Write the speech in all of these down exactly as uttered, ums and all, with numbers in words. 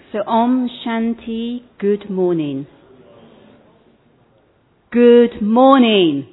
So Om Shanti, good morning. Good morning.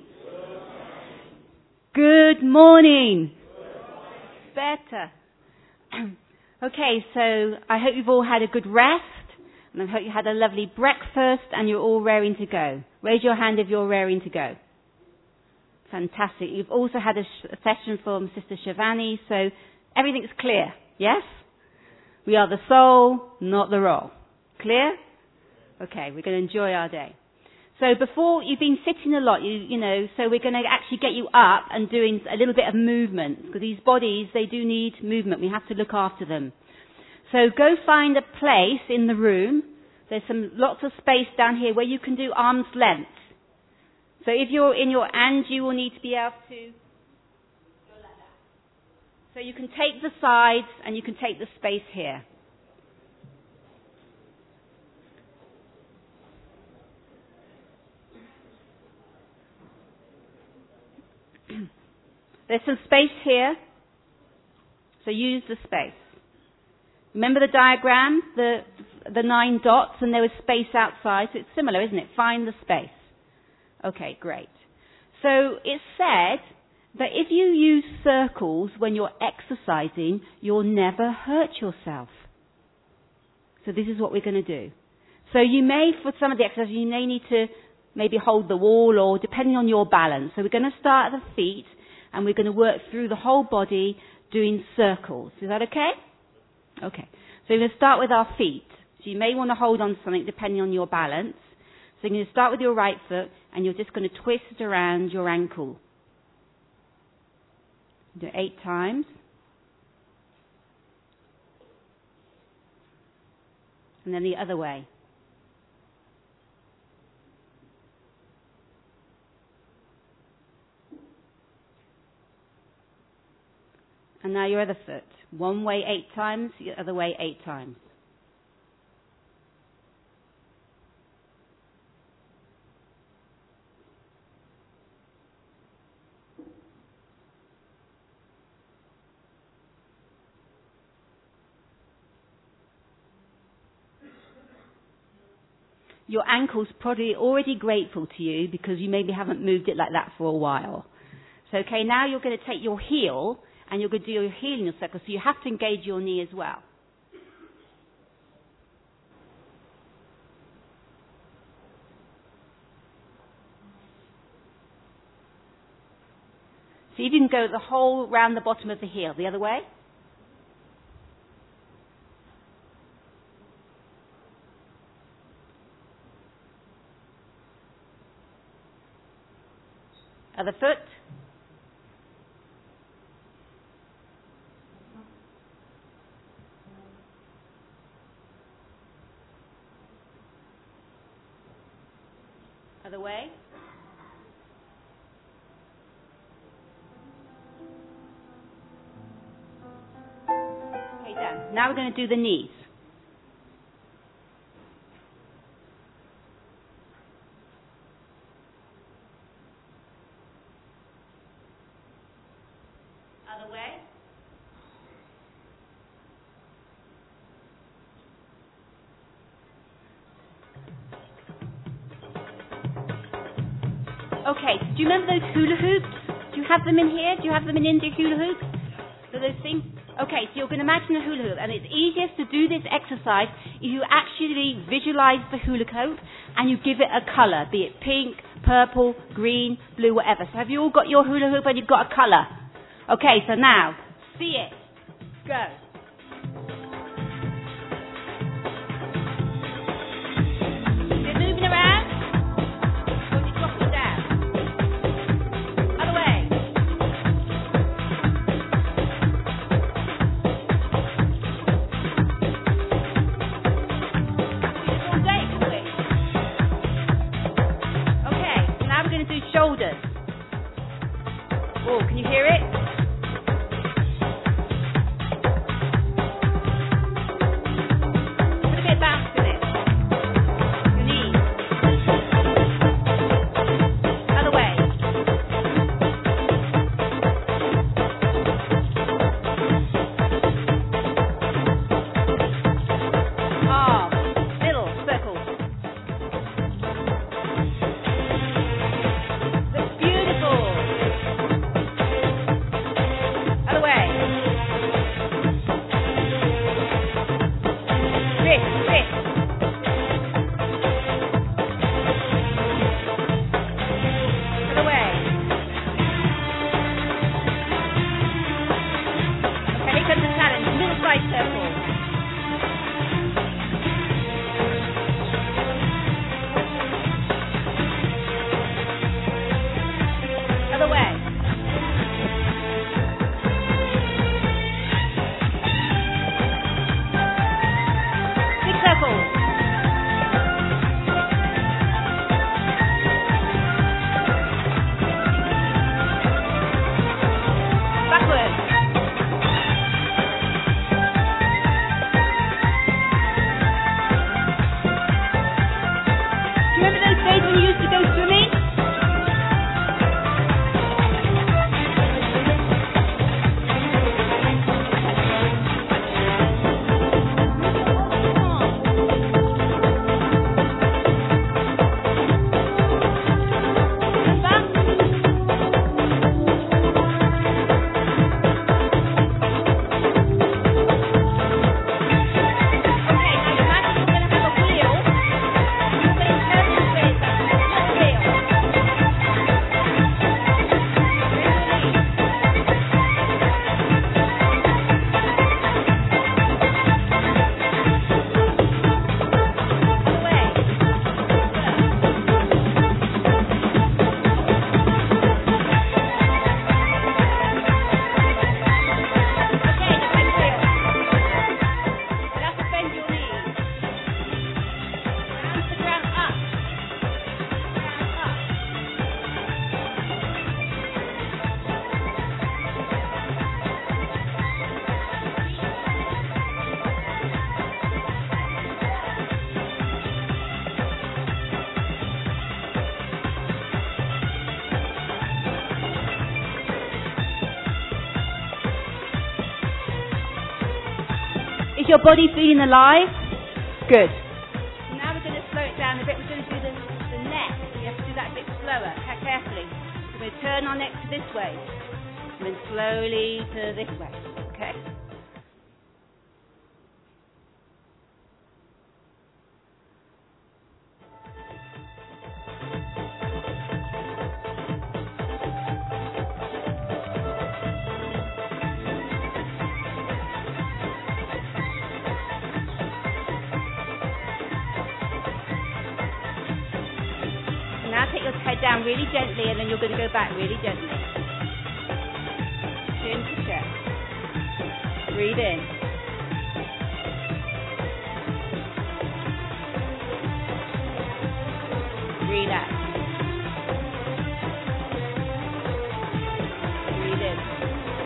Good morning. Better. Okay, so I hope you've all had a good rest, and I hope you had a lovely breakfast, and you're all raring to go. Raise your hand if you're raring to go. Fantastic. You've also had a, sh- a session from Sister Shivani, so everything's clear, yes? We are the soul, not the role. Clear? Okay, we're going to enjoy our day. So before, you've been sitting a lot, you, you know, so we're going to actually get you up and doing a little bit of movement, because these bodies, they do need movement. We have to look after them. So go find a place in the room. There's some lots of space down here where you can do arm's length. So if you're in your and, you will need to be able to go like that. So you can take the sides and you can take the space here. There's some space here, so use the space. Remember the diagram, the the nine dots, and there was space outside, so it's similar, isn't it? Find the space. Okay, great. So it's said that if you use circles when you're exercising, you'll never hurt yourself. So this is what we're going to do. So you may, for some of the exercises, you may need to maybe hold the wall, or depending on your balance. So we're going to start at the feet, and we're going to work through the whole body doing circles. Is that okay? Okay. So we're going to start with our feet. So you may want to hold on to something depending on your balance. So you're going to start with your right foot, and you're just going to twist around your ankle. Do it eight times. And then the other way. And now your other foot. One way eight times, the other way eight times. Your ankle's probably already grateful to you because you maybe haven't moved it like that for a while. So, okay, now you're going to take your heel and you're going to do your heel in your circle, so you have to engage your knee as well. So you didn't go the whole round the bottom of the heel. The other way. Other foot. Other way. Okay, done. Now we're going to do the knees. Other way. Okay, do you remember those hula hoops? Do you have them in here? Do you have them in India, hula hoops? So those things? Okay, so you're going to imagine a hula hoop, and it's easiest to do this exercise if you actually visualize the hula hoop and you give it a color, be it pink, purple, green, blue, whatever. So have you all got your hula hoop and you've got a color? Okay, so now, see it. Go. Is it moving around? Or is it dropping down? Other way. All day, can we? Okay, so now we're going to do shoulders. Oh, can you hear it? Is your body feeling alive? Good. Now we're going to slow it down a bit. We're going to do the, the neck. We have to do that a bit slower, carefully. So we're going to turn our neck to this way. And then slowly to this way. Okay? Now take your head down really gently, and then you're going to go back really gently. Chin to chest. Breathe in. Breathe out. Breathe in.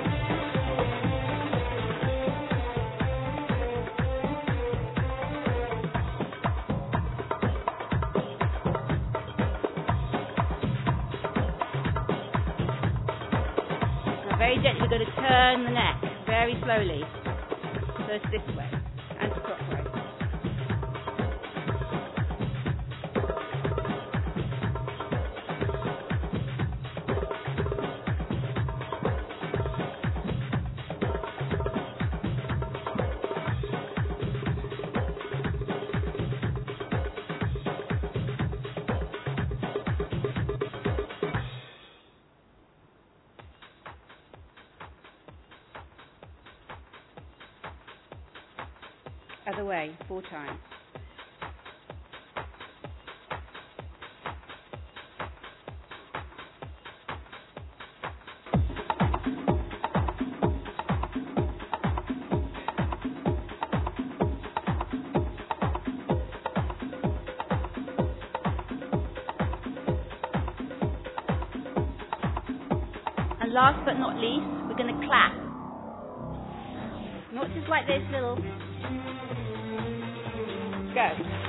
Very gently, we're going to turn the neck very slowly. First this way, anti-clockwise. Other way, four times. And last but not least, we're going to clap. Not just like this little... Go.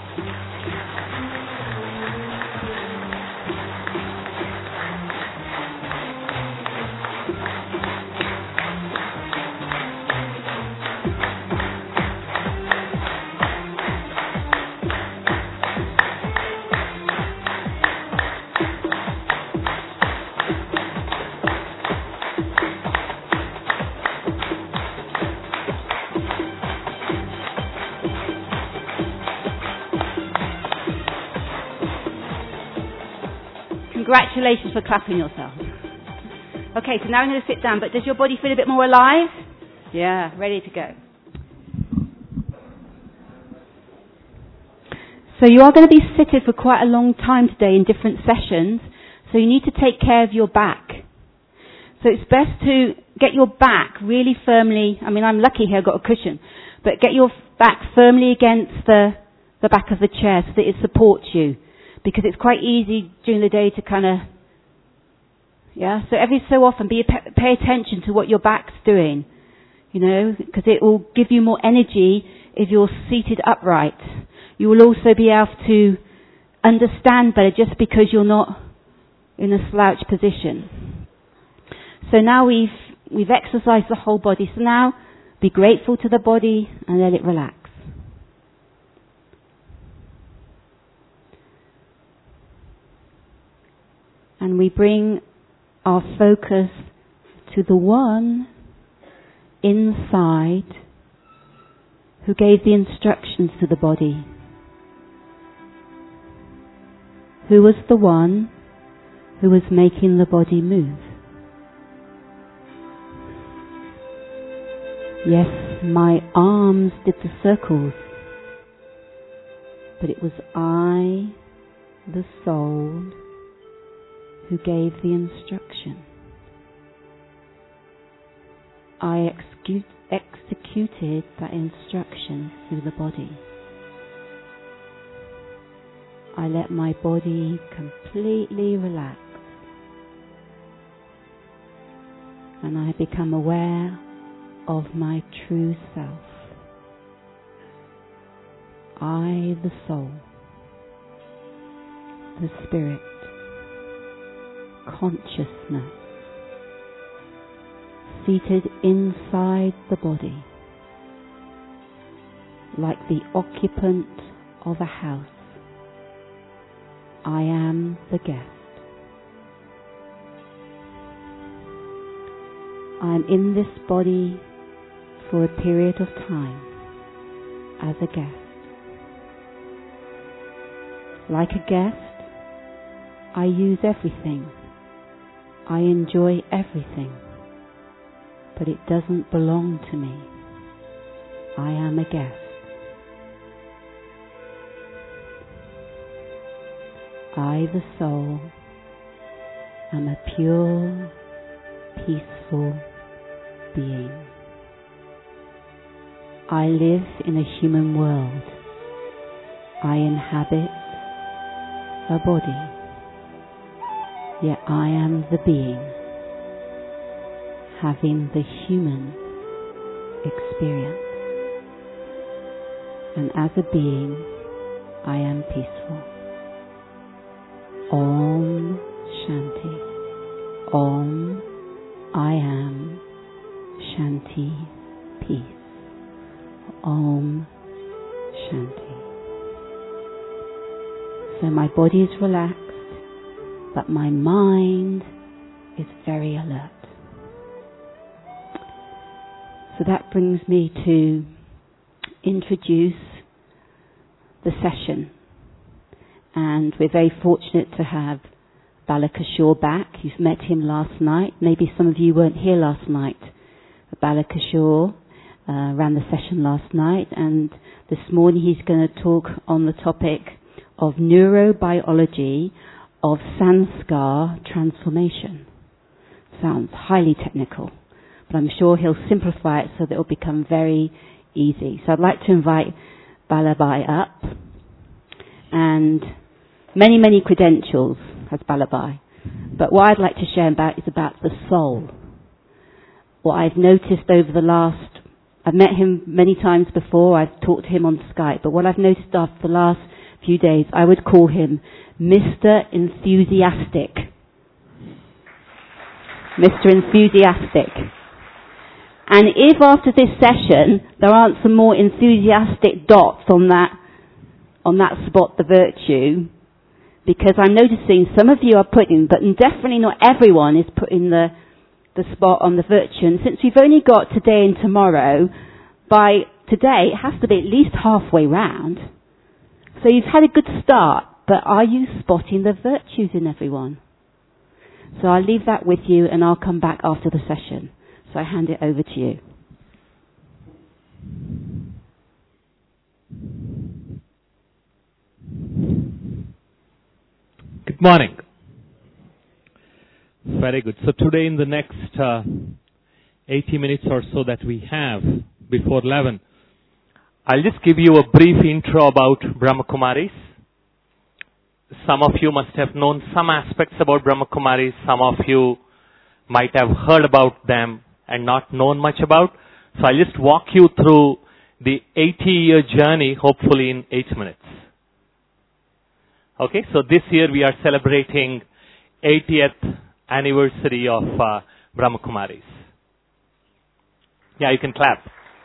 Congratulations for clapping yourself. Okay, so now I'm going to sit down, but does your body feel a bit more alive? Yeah, ready to go. So you are going to be seated for quite a long time today in different sessions, so you need to take care of your back. So it's best to get your back really firmly, I mean I'm lucky here I've got a cushion, but get your back firmly against the, the back of the chair so that it supports you. Because it's quite easy during the day to kind of, yeah, so every so often be pay attention to what your back's doing, you know, because it will give you more energy if you're seated upright. You will also be able to understand better just because you're not in a slouch position. So now we've, we've exercised the whole body, so now be grateful to the body and let it relax. And we bring our focus to the one inside who gave the instructions to the body. Who was the one who was making the body move? Yes, my arms did the circles, but it was I, the soul, who gave the instruction. I execute, executed that instruction through the body. I let my body completely relax, and I become aware of my true self. I, the soul, the spirit, consciousness, seated inside the body, like the occupant of a house. I am the guest. I am in this body for a period of time as a guest. Like a guest, I use everything. I enjoy everything. But it doesn't belong to me. I am a guest. I, the soul, am a pure, peaceful being. I live in a human world. I inhabit a body. Yet I am the being, having the human experience. And as a being, I am peaceful. Om Shanti. Om, I am Shanti, peace. Om Shanti. So my body is relaxed, but my mind is very alert. So that brings me to introduce the session. And we're very fortunate to have Balakishore back. You've met him last night. Maybe some of you weren't here last night. Balakishore uh, ran the session last night, and this morning he's going to talk on the topic of neurobiology of sanskar transformation. Sounds highly technical, but I'm sure he'll simplify it so that it will become very easy. So I'd like to invite Balabai up, and many, many credentials has Balabai. But what I'd like to share about is about the soul. What I've noticed over the last, I've met him many times before, I've talked to him on Skype, but what I've noticed after the last few days, I would call him Mister Enthusiastic. Mister Enthusiastic. And if after this session there aren't some more enthusiastic dots on that on that spot, the virtue, because I'm noticing some of you are putting, but definitely not everyone is putting the the spot on the virtue. And since we've only got today and tomorrow, by today it has to be at least halfway round. So you've had a good start, but are you spotting the virtues in everyone? So I'll leave that with you, and I'll come back after the session. So I hand it over to you. Good morning. Very good. So today, in the next uh, eighty minutes or so that we have before eleven, I'll just give you a brief intro about Brahma Kumaris. Some of you must have known some aspects about Brahma Kumaris. Some of you might have heard about them and not known much about. So I'll just walk you through the eighty-year journey, hopefully in eight minutes. Okay, so this year we are celebrating eightieth anniversary of uh, Brahma Kumaris. Yeah, you can clap.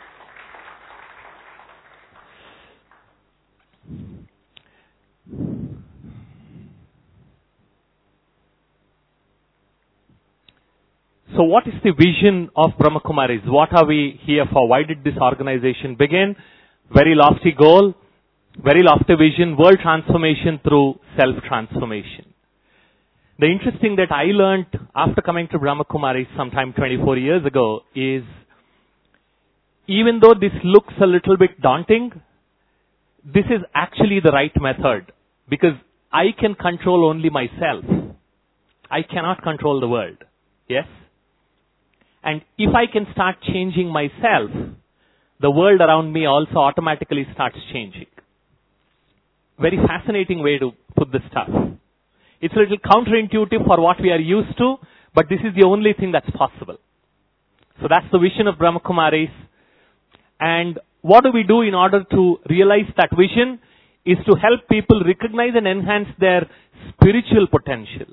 So what is the vision of Brahma Kumaris? What are we here for? Why did this organization begin? Very lofty goal, very lofty vision, world transformation through self-transformation. The interesting that I learned after coming to Brahma Kumaris sometime twenty-four years ago is, even though this looks a little bit daunting, this is actually the right method, because I can control only myself. I cannot control the world. Yes? And if I can start changing myself, the world around me also automatically starts changing. Very fascinating way to put this stuff. It's a little counterintuitive for what we are used to, but this is the only thing that's possible. So that's the vision of Brahma Kumaris. And what do we do in order to realize that vision is to help people recognize and enhance their spiritual potential.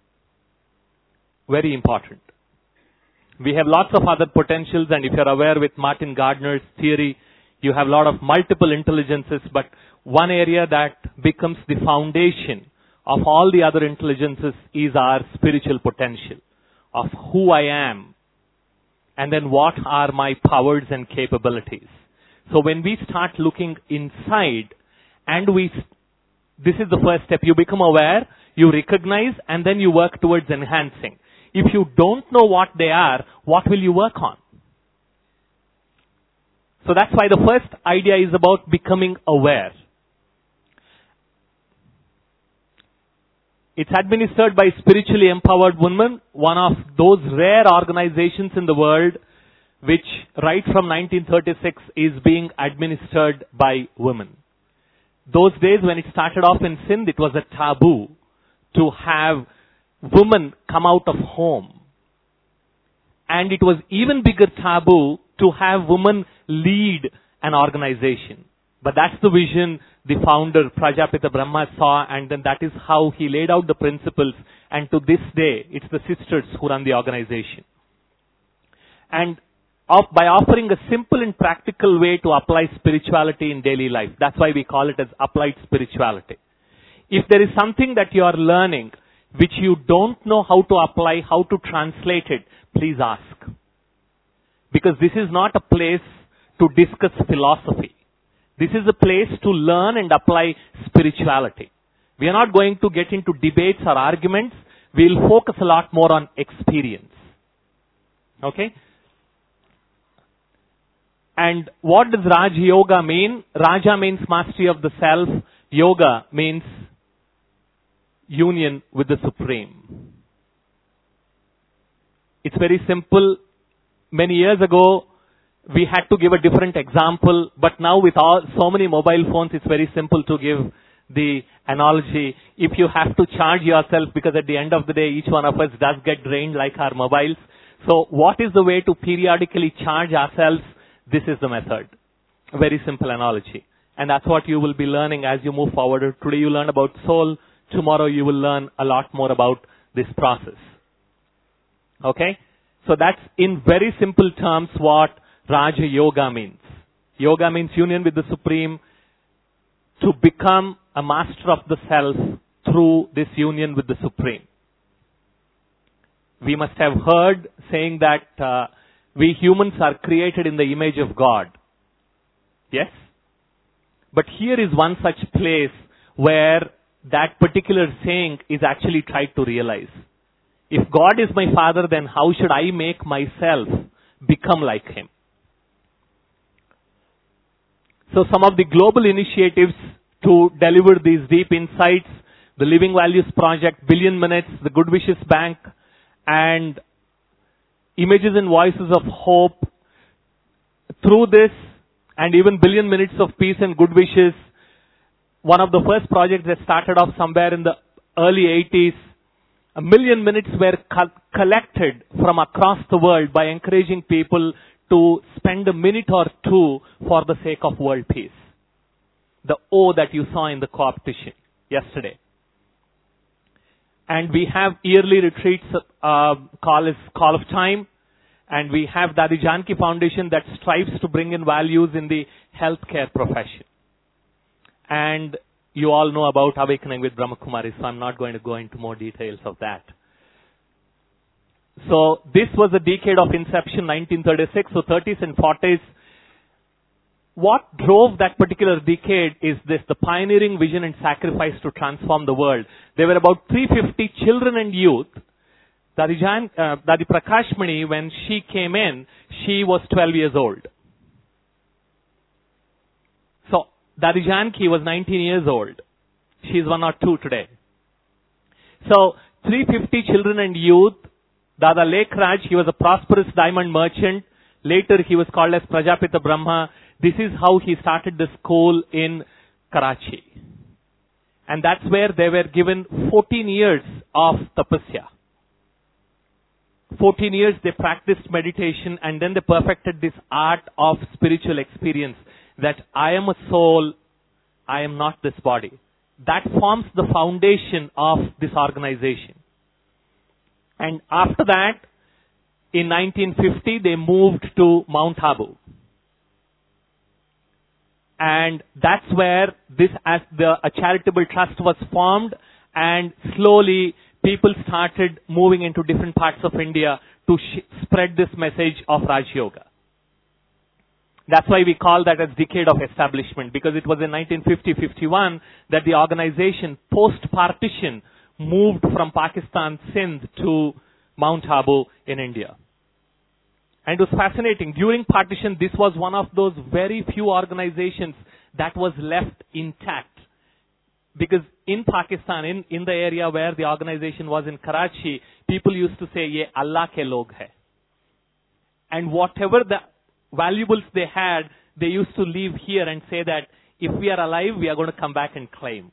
Very important. We have lots of other potentials, and if you're aware with Martin Gardner's theory, You have a lot of multiple intelligences, but one area that becomes the foundation of all the other intelligences is our spiritual potential of who I am and then what are my powers and capabilities. So when we start looking inside and we, this is the first step, you become aware, you recognize, and then you work towards enhancing. If you don't know what they are, what will you work on? So that's why the first idea is about becoming aware. It's administered by spiritually empowered women, one of those rare organizations in the world which right from nineteen thirty-six is being administered by women. Those days when it started off in Sindh, it was a taboo to have women come out of home. And it was even bigger taboo to have women lead an organization. But that's the vision the founder Prajapita Brahma saw, and then that is how he laid out the principles, and to this day, it's the sisters who run the organization. And of, by offering a simple and practical way to apply spirituality in daily life, that's why we call it as applied spirituality. If there is something that you are learning which you don't know how to apply, how to translate it, please ask. Because this is not a place to discuss philosophy. This is a place to learn and apply spirituality. We are not going to get into debates or arguments. We'll focus a lot more on experience. Okay? And what does Raj Yoga mean? Raja means mastery of the self. Yoga means union with the Supreme. It's very simple. Many years ago, we had to give a different example, but now with all, so many mobile phones, it's very simple to give the analogy. If you have to charge yourself, because at the end of the day, each one of us does get drained like our mobiles. So what is the way to periodically charge ourselves? This is the method. A very simple analogy. And that's what you will be learning as you move forward. Today you learn about soul. Tomorrow you will learn a lot more about this process. Okay? So that's in very simple terms what Raja Yoga means. Yoga means union with the Supreme, to become a master of the self through this union with the Supreme. We must have heard saying that uh, we humans are created in the image of God. Yes? But here is one such place where that particular saying is actually tried to realize. If God is my Father, then how should I make myself become like Him? So some of the global initiatives to deliver these deep insights, the Living Values Project, Billion Minutes, the Good Wishes Bank, and Images and Voices of Hope. Through this, and even Billion Minutes of Peace and Good Wishes, one of the first projects that started off somewhere in the early eighties, a million minutes were co- collected from across the world by encouraging people to spend a minute or two for the sake of world peace. The O that you saw in the co-optation yesterday. And we have yearly retreats, uh, call is Call of Time. And we have Dadi Janki Foundation that strives to bring in values in the healthcare profession. And you all know about Awakening with Brahma Kumaris, so I'm not going to go into more details of that. So this was a decade of inception, nineteen thirty-six, so thirties and forties. What drove that particular decade is this, the pioneering vision and sacrifice to transform the world. There were about three hundred fifty children and youth. Dadi, Jan, uh, Dadi Prakashmani, when she came in, she was twelve years old. So Dadi Janki was nineteen years old. She's one or two today. So three hundred fifty children and youth. Dada Lekhraj, he was a prosperous diamond merchant. Later he was called as Prajapita Brahma. This is how he started the school in Karachi. And that's where they were given fourteen years of tapasya. fourteen years they practiced meditation, and then they perfected this art of spiritual experience. That I am a soul, I am not this body. That forms the foundation of this organization. And after that, in nineteen fifty, they moved to Mount Abu. And that's where this, as the, a charitable trust was formed, and slowly people started moving into different parts of India to sh- spread this message of Raj Yoga. That's why we call that as decade of establishment, because it was in nineteen fifty fifty-one that the organization, post-partition, moved from Pakistan, Sindh to Mount Abu in India. And it was fascinating. During partition, this was one of those very few organizations that was left intact. Because in Pakistan, in, in the area where the organization was in Karachi, people used to say, ye Allah ke log hai. And whatever the valuables they had, they used to leave here and say that if we are alive, we are going to come back and claim.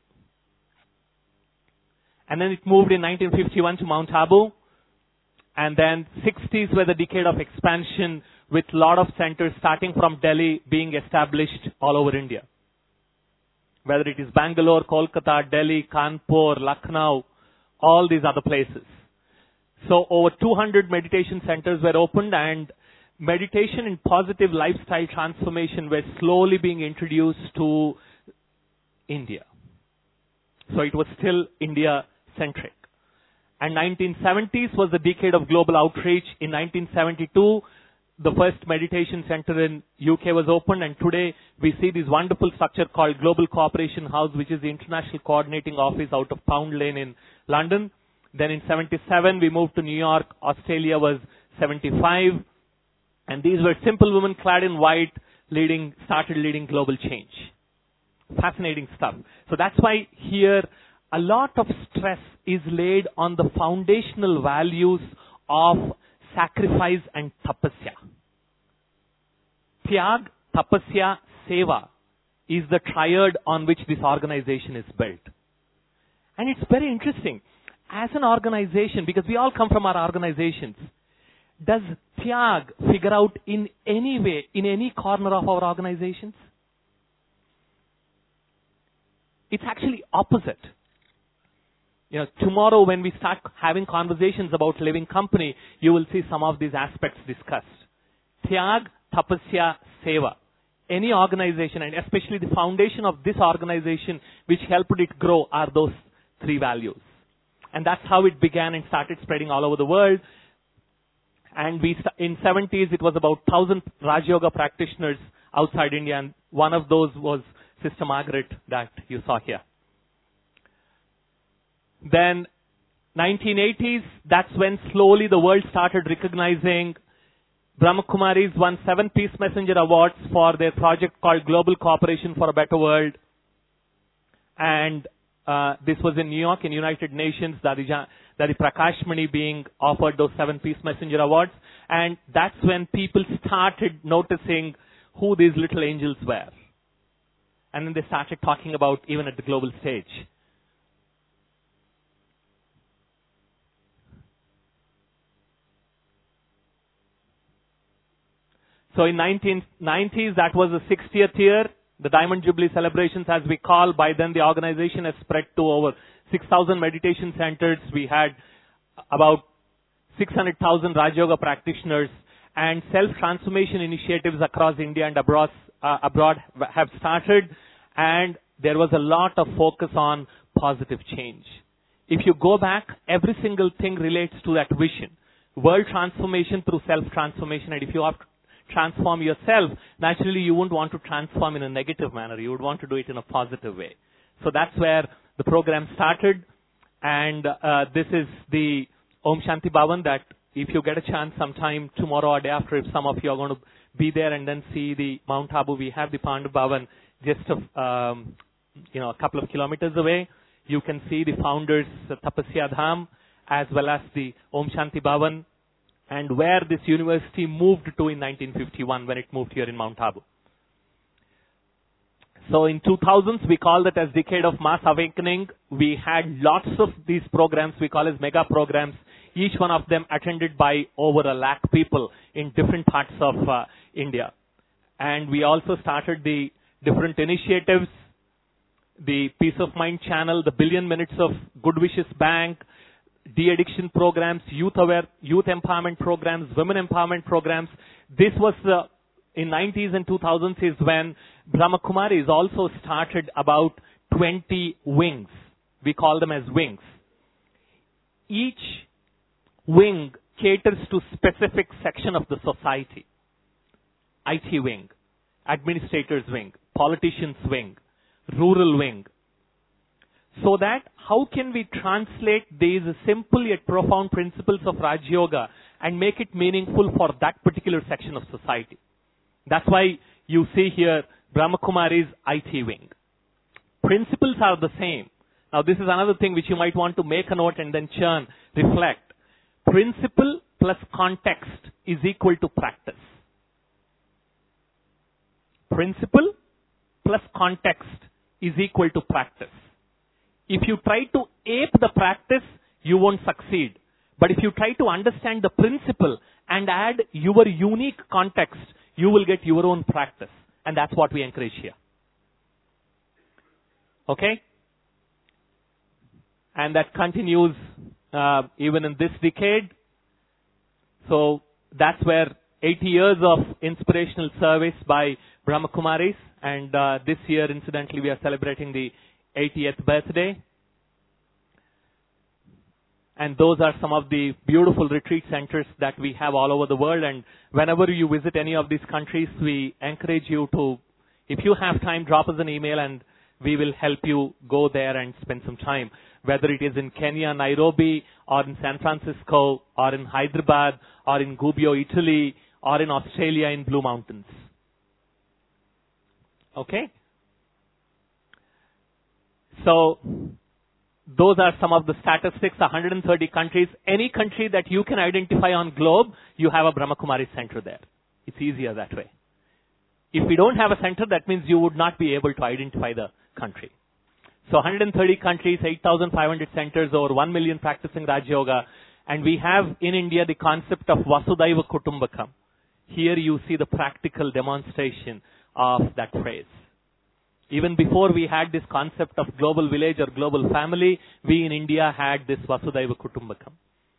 And then it moved in nineteen fifty-one to Mount Abu. And then sixties were the decade of expansion, with a lot of centers starting from Delhi being established all over India. Whether it is Bangalore, Kolkata, Delhi, Kanpur, Lucknow, all these other places. So over two hundred meditation centers were opened, and meditation and positive lifestyle transformation were slowly being introduced to India. So it was still India-centric. And nineteen seventies was the decade of global outreach. In nineteen seventy-two, the first meditation center in U K was opened, and today we see this wonderful structure called Global Cooperation House, which is the international coordinating office out of Pound Lane in London. Then in seventy-seven, we moved to New York. Australia was seventy-five. And these were simple women clad in white, leading, started leading global change. Fascinating stuff. So that's why here a lot of stress is laid on the foundational values of sacrifice and tapasya. Tyag, tapasya, seva is the triad on which this organization is built. And it's very interesting. As an organization, because we all come from our organizations, does Tyag figure out in any way, in any corner of our organizations? It's actually opposite. You know, tomorrow when we start having conversations about living company, you will see some of these aspects discussed. Tyag, tapasya, seva. Any organization, and especially the foundation of this organization which helped it grow, are those three values. And that's how it began and started spreading all over the world. And we, in seventies, it was about one thousand Raj Yoga practitioners outside India, and one of those was Sister Margaret that you saw here. Then, nineteen eighties, that's when slowly the world started recognizing Brahma Kumaris won seven Peace Messenger Awards for their project called Global Cooperation for a Better World. And uh, this was in New York, in United Nations, Dadi, Dadi Prakash Mani being offered those seven Peace Messenger Awards. And that's when people started noticing who these little angels were. And then they started talking about even at the global stage. So in nineteen nineties, that was the sixtieth year, the Diamond Jubilee celebrations as we call. By then the organization has spread to over six thousand meditation centers. We had about six hundred thousand Raj Yoga practitioners, and self-transformation initiatives across India and abroad, uh, abroad have started, and there was a lot of focus on positive change. If you go back, every single thing relates to that vision. World transformation through self-transformation, and if you have to transform yourself, naturally you wouldn't want to transform in a negative manner. You would want to do it in a positive way. So that's where the program started, and uh, this is the Om Shanti Bhavan that if you get a chance sometime tomorrow or day after, if some of you are going to be there and then see the Mount Abu, we have the Pandu Bhavan just a, um, you know, a couple of kilometers away. You can see the founders uh, Tapasya Dham as well as the Om Shanti Bhavan, and where this university moved to in nineteen fifty-one when it moved here in Mount Abu. So in two thousands, we called it as Decade of Mass Awakening. We had lots of these programs we call as mega programs, each one of them attended by over a lakh people in different parts of uh, India. And we also started the different initiatives, the Peace of Mind channel, the Billion Minutes of Good Wishes Bank, de-addiction programs, youth aware, youth empowerment programs, women empowerment programs. This was the in nineties and two thousands is when Brahmakumaris also started about twenty wings. We call them as wings. Each wing caters to specific section of the society. I T wing, administrators wing, politicians wing, rural wing. So that how can we translate these simple yet profound principles of Raj Yoga and make it meaningful for that particular section of society? That's why you see here Brahmakumari's I T wing. Principles are the same. Now this is another thing which you might want to make a note and then churn, reflect. Principle plus context is equal to practice. Principle plus context is equal to practice. If you try to ape the practice, you won't succeed. But if you try to understand the principle and add your unique context, you will get your own practice. And that's what we encourage here. Okay? And that continues uh, even in this decade. So that's where eighty years of inspirational service by Brahmakumaris. And uh, this year, incidentally, we are celebrating the eightieth birthday. And those are some of the beautiful retreat centers that we have all over the world. And whenever you visit any of these countries, we encourage you to, if you have time, drop us an email and we will help you go there and spend some time. Whether it is in Kenya, Nairobi, or in San Francisco, or in Hyderabad, or in Gubbio, Italy, or in Australia in Blue Mountains. Okay? So, those are some of the statistics, one hundred thirty countries. Any country that you can identify on globe, you have a Brahmakumari center there. It's easier that way. If we don't have a center, that means you would not be able to identify the country. So one hundred thirty countries, eight thousand five hundred centers, over one million practicing Raj Yoga. And we have in India the concept of Vasudhaiva Kutumbakam. Here you see the practical demonstration of that phrase. Even before we had this concept of global village or global family, we in India had this Vasudhaiva Kutumbakam.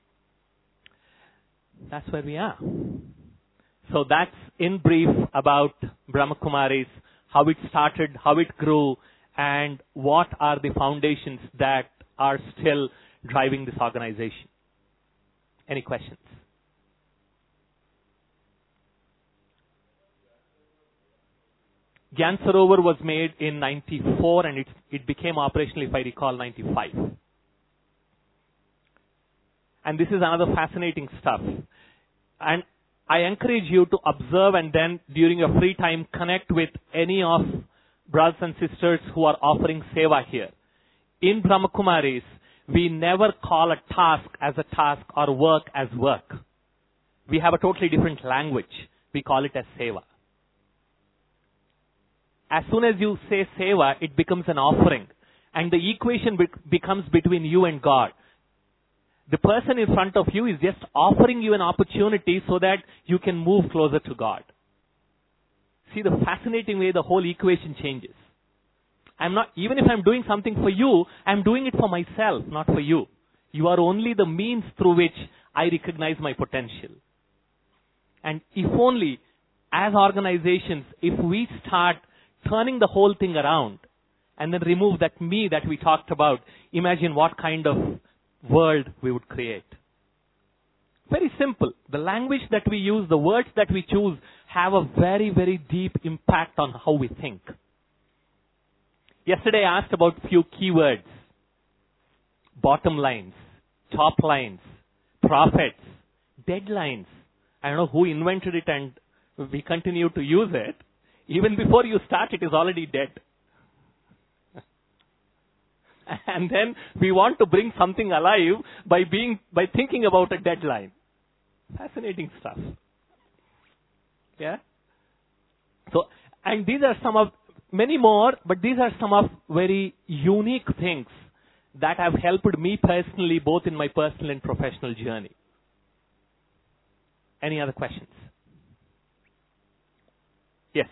That's where we are. So that's in brief about Brahmakumaris, how it started, how it grew, and what are the foundations that are still driving this organization. Any questions? Gyan Sarovar was made in ninety-four and it, it became operational, if I recall, ninety-five. And this is another fascinating stuff. And I encourage you to observe and then during your free time connect with any of brothers and sisters who are offering seva here. In Brahmakumaris, we never call a task as a task or work as work. We have a totally different language. We call it as seva. As soon as you say seva, it becomes an offering. And the equation be- becomes between you and God. The person in front of you is just offering you an opportunity so that you can move closer to God. See the fascinating way the whole equation changes. I'm not, even if I'm doing something for you, I'm doing it for myself, not for you. You are only the means through which I recognize my potential. And if only, as organizations, if we start turning the whole thing around and then remove that me that we talked about, imagine what kind of world we would create. Very simple. The language that we use, the words that we choose have a very, very deep impact on how we think. Yesterday I asked about few keywords. Bottom lines, top lines, profits, deadlines. I don't know who invented it and we continue to use it. Even before you start, it is already dead. And then we want to bring something alive by being, by thinking about a deadline. Fascinating stuff. Yeah? So, and these are some of, many more, but these are some of very unique things that have helped me personally, both in my personal and professional journey. Any other questions? Yes.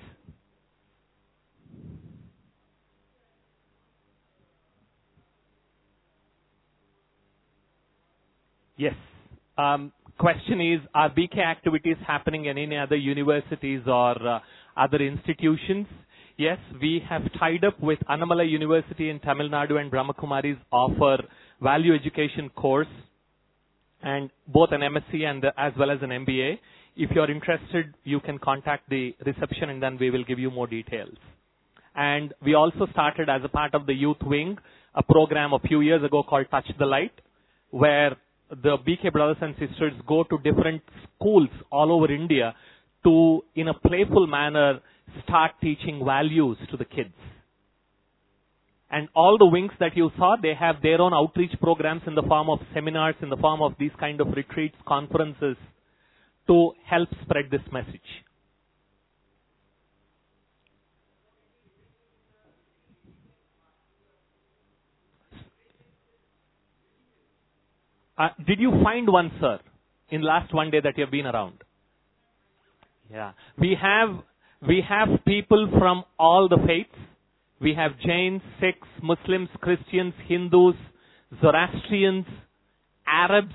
Yes. Um, question is, are B K activities happening in any other universities or uh, other institutions? Yes, we have tied up with Annamalai University in Tamil Nadu, and Brahma Kumaris offer value education course, and both an M S c and uh, as well as an M B A. If you are interested, you can contact the reception and then we will give you more details. And we also started as a part of the youth wing a program a few years ago called Touch the Light, where the B K brothers and sisters go to different schools all over India to, in a playful manner, start teaching values to the kids. And all the wings that you saw, they have their own outreach programs in the form of seminars, in the form of these kind of retreats, conferences, to help spread this message. Uh, did you find one, sir, in last one day that you have been around? Yeah. We have, we have people from all the faiths. We have Jains, Sikhs, Muslims, Christians, Hindus, Zoroastrians, Arabs,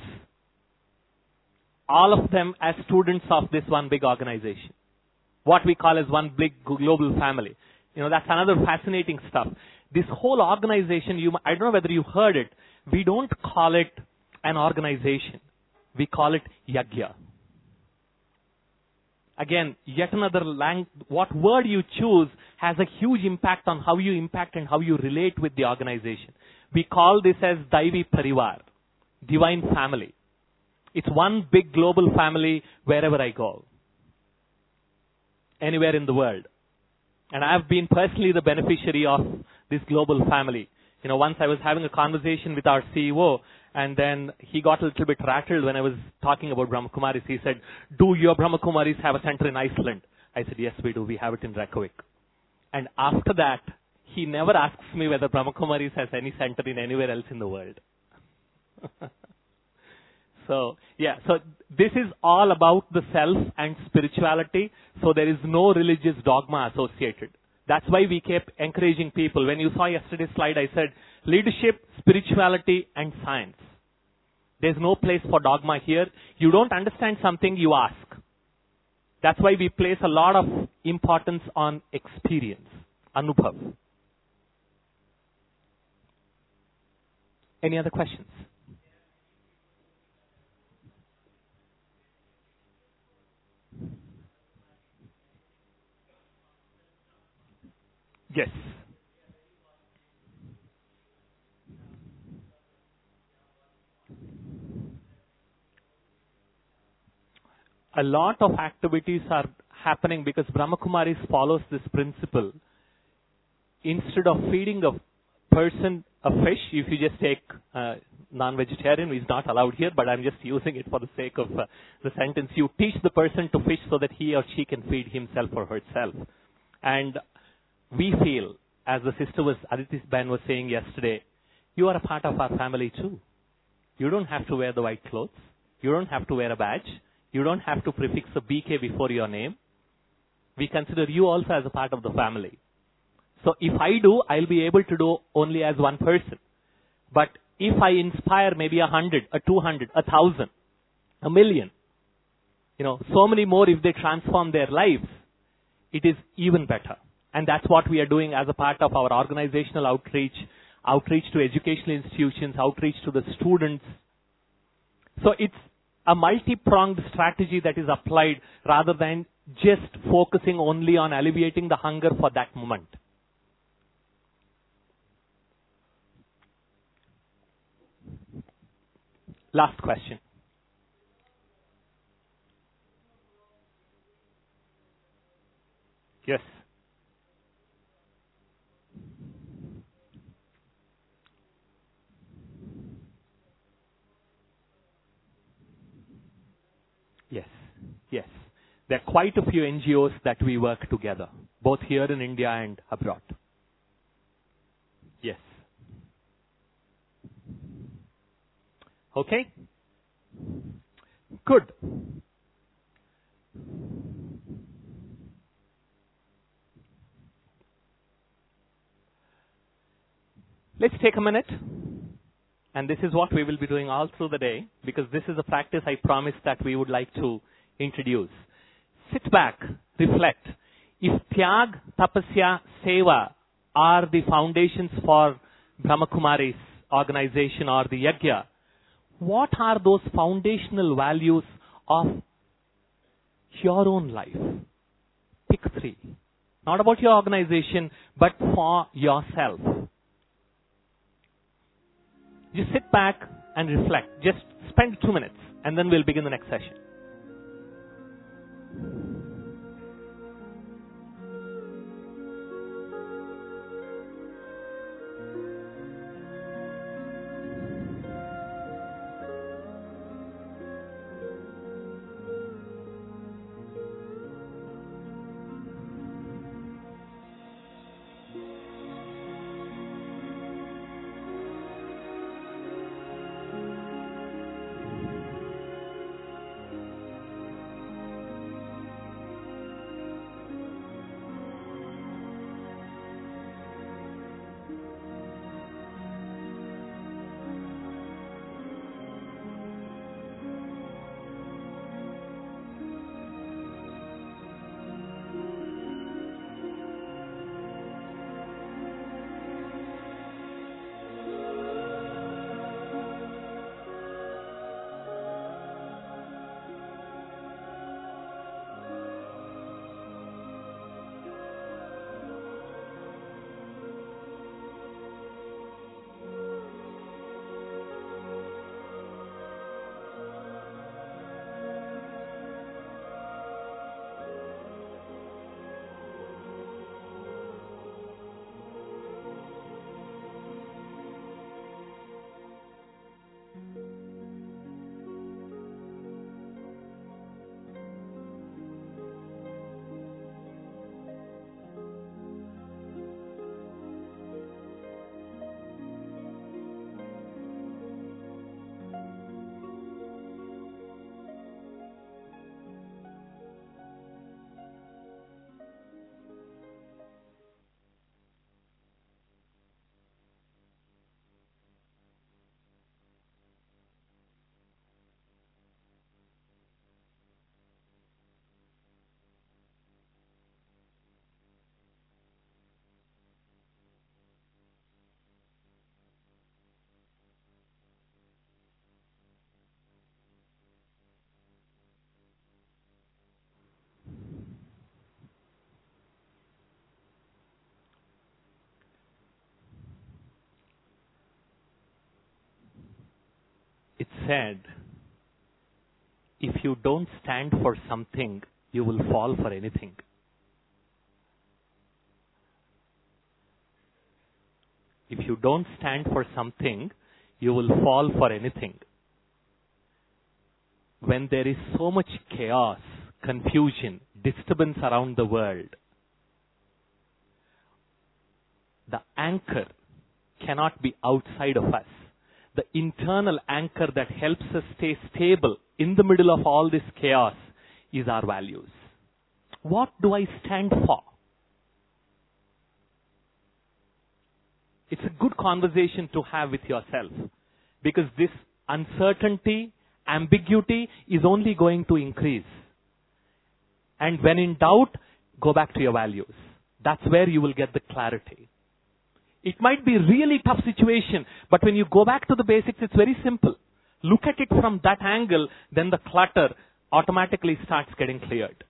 all of them as students of this one big organization. What we call as one big global family. You know, that's another fascinating stuff. This whole organization, you, I don't know whether you heard it, we don't call it an organization. We call it Yagya. Again, yet another lang- what word you choose has a huge impact on how you impact and how you relate with the organization. We call this as Daivi Parivar, divine family. It's one big global family wherever I go, anywhere in the world. And I've been personally the beneficiary of this global family. You know, once I was having a conversation with our C E O, and then he got a little bit rattled when I was talking about Brahma Kumaris. He said, do your Brahma Kumaris have a center in Iceland? I said, yes, we do. We have it in Reykjavik. And after that, he never asks me whether Brahma Kumaris has any center in anywhere else in the world. So, yeah, so this is all about the self and spirituality. So there is no religious dogma associated. That's why we kept encouraging people. When you saw yesterday's slide, I said leadership, spirituality, and science. There's no place for dogma here. You don't understand something, you ask. That's why we place a lot of importance on experience, anubhav. Any other questions? Yes. A lot of activities are happening because Brahma Kumaris follows this principle. Instead of feeding a person a fish, if you just take uh, non-vegetarian, is not allowed here, but I'm just using it for the sake of uh, the sentence. You teach the person to fish so that he or she can feed himself or herself. And we feel, as the sister was, Aditi Ben was saying yesterday, you are a part of our family too. You don't have to wear the white clothes. You don't have to wear a badge. You don't have to prefix a B K before your name. We consider you also as a part of the family. So if I do, I'll be able to do only as one person. But if I inspire maybe a hundred, a two hundred, a thousand, a million, you know, so many more if they transform their lives, it is even better. And that's what we are doing as a part of our organizational outreach, outreach to educational institutions, outreach to the students. So it's a multi-pronged strategy that is applied rather than just focusing only on alleviating the hunger for that moment. Last question. Yes. Yes, yes. There are quite a few N G Os that we work together, both here in India and abroad. Yes. Okay? Good. Let's take a minute And this is what we will be doing all through the day, because this is a practice I promised that we would like to introduce. Sit back, reflect. If Tyag, Tapasya, Seva are the foundations for Brahmakumari's organization or the Yajna, what are those foundational values of your own life? Pick three. Not about your organization, but for yourself. Just sit back and reflect. Just spend two minutes, and then we'll begin the next session. It said, if you don't stand for something, you will fall for anything. If you don't stand for something, you will fall for anything. When there is so much chaos, confusion, disturbance around the world, the anchor cannot be outside of us. The internal anchor that helps us stay stable in the middle of all this chaos is our values. What do I stand for? It's a good conversation to have with yourself, because this uncertainty, ambiguity is only going to increase. And when in doubt, go back to your values. That's where you will get the clarity. It might be a really tough situation, but when you go back to the basics, it's very simple. Look at it from that angle, then the clutter automatically starts getting cleared.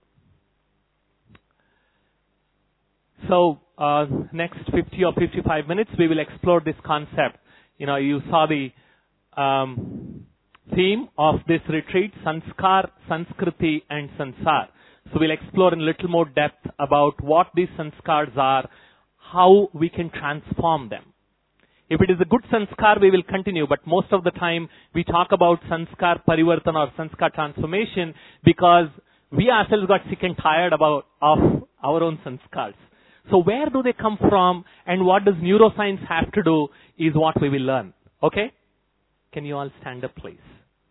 So, uh, next fifty or fifty-five minutes, we will explore this concept. You know, you saw the um, theme of this retreat, Sanskar, Sanskriti, and Sansar. So we'll explore in a little more depth about what these sanskars are, how we can transform them. If it is a good sanskar, we will continue, but most of the time we talk about sanskar parivartana or sanskar transformation because we ourselves got sick and tired about of our own sanskars. So where do they come from and what does neuroscience have to do is what we will learn. Okay? Can you all stand up, please?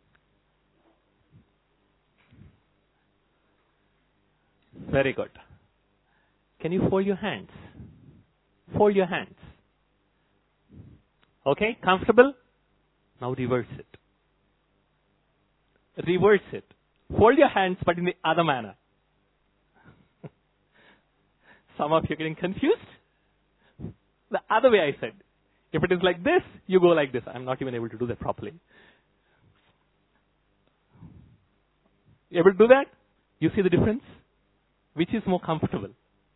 Very good. Can you fold your hands? Fold your hands. Okay, comfortable? Now reverse it. Reverse it. Fold your hands, but in the other manner. Some of you are getting confused. The other way I said. If it is like this, you go like this. I'm not even able to do that properly. You able to do that? You see the difference? Which is more comfortable?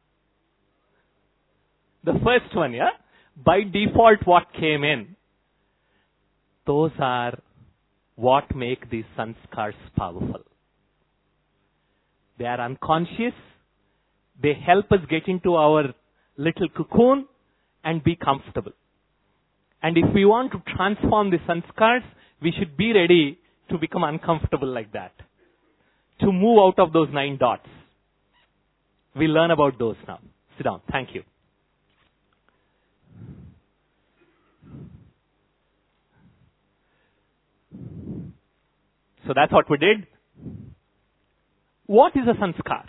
The first one, yeah? By default, what came in? Those are what make these sanskars powerful. They are unconscious. They help us get into our little cocoon and be comfortable. And if we want to transform the sanskars, we should be ready to become uncomfortable like that. To move out of those nine dots. We'll learn about those now. Sit down. Thank you. So that's what we did. What is a sanskar?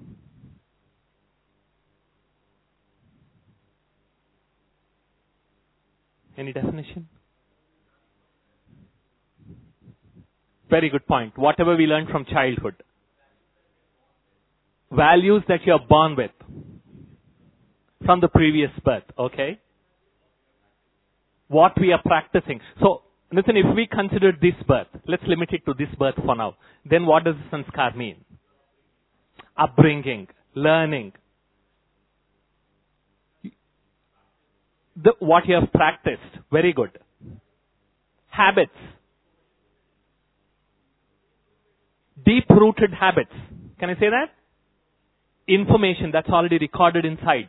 Any definition? Very good point. Whatever we learned from childhood. Values that you are born with. From the previous birth, okay? What we are practicing. So, listen, if we consider this birth, let's limit it to this birth for now. Then what does sanskar mean? Upbringing, learning. The, what you have practiced. Very good. Habits. Deep-rooted habits. Can I say that? Information that's already recorded inside.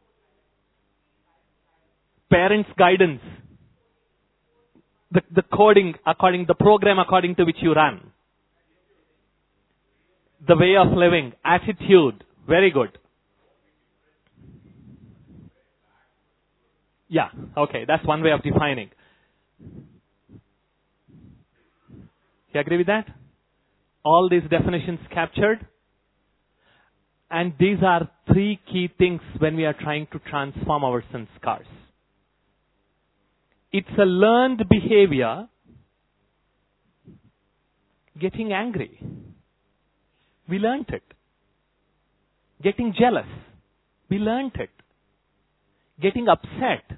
Parents' guidance. The, the coding according, the program according to which you run. The way of living. Attitude. Very good. Yeah, okay, that's one way of defining. You agree with that? All these definitions captured? And these are three key things when we are trying to transform our sanskars. It's a learned behavior, getting angry. We learned it. Getting jealous. We learned it. Getting upset.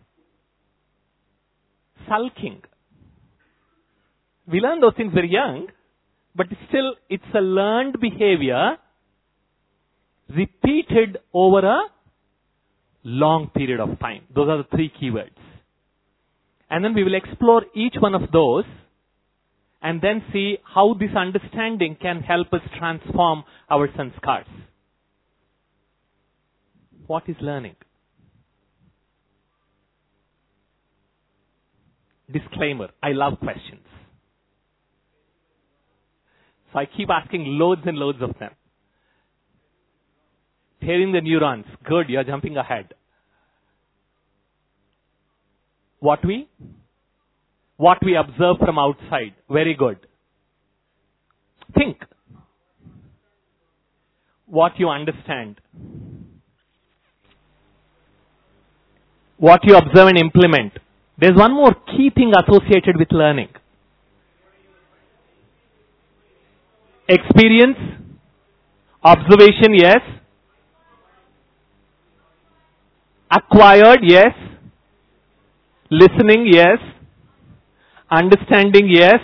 Sulking. We learn those things very young, but still it's a learned behavior repeated over a long period of time. Those are the three keywords. And then we will explore each one of those and then see how this understanding can help us transform our sanskars. What is learning? Disclaimer, I love questions. So I keep asking loads and loads of them. Tearing the neurons. Good, you're jumping ahead. What we? What we observe from outside. Very good. Think. What you understand. What you observe and implement. There's one more key thing associated with learning. Experience, observation, yes. Acquired, yes. Listening, yes. Understanding, yes.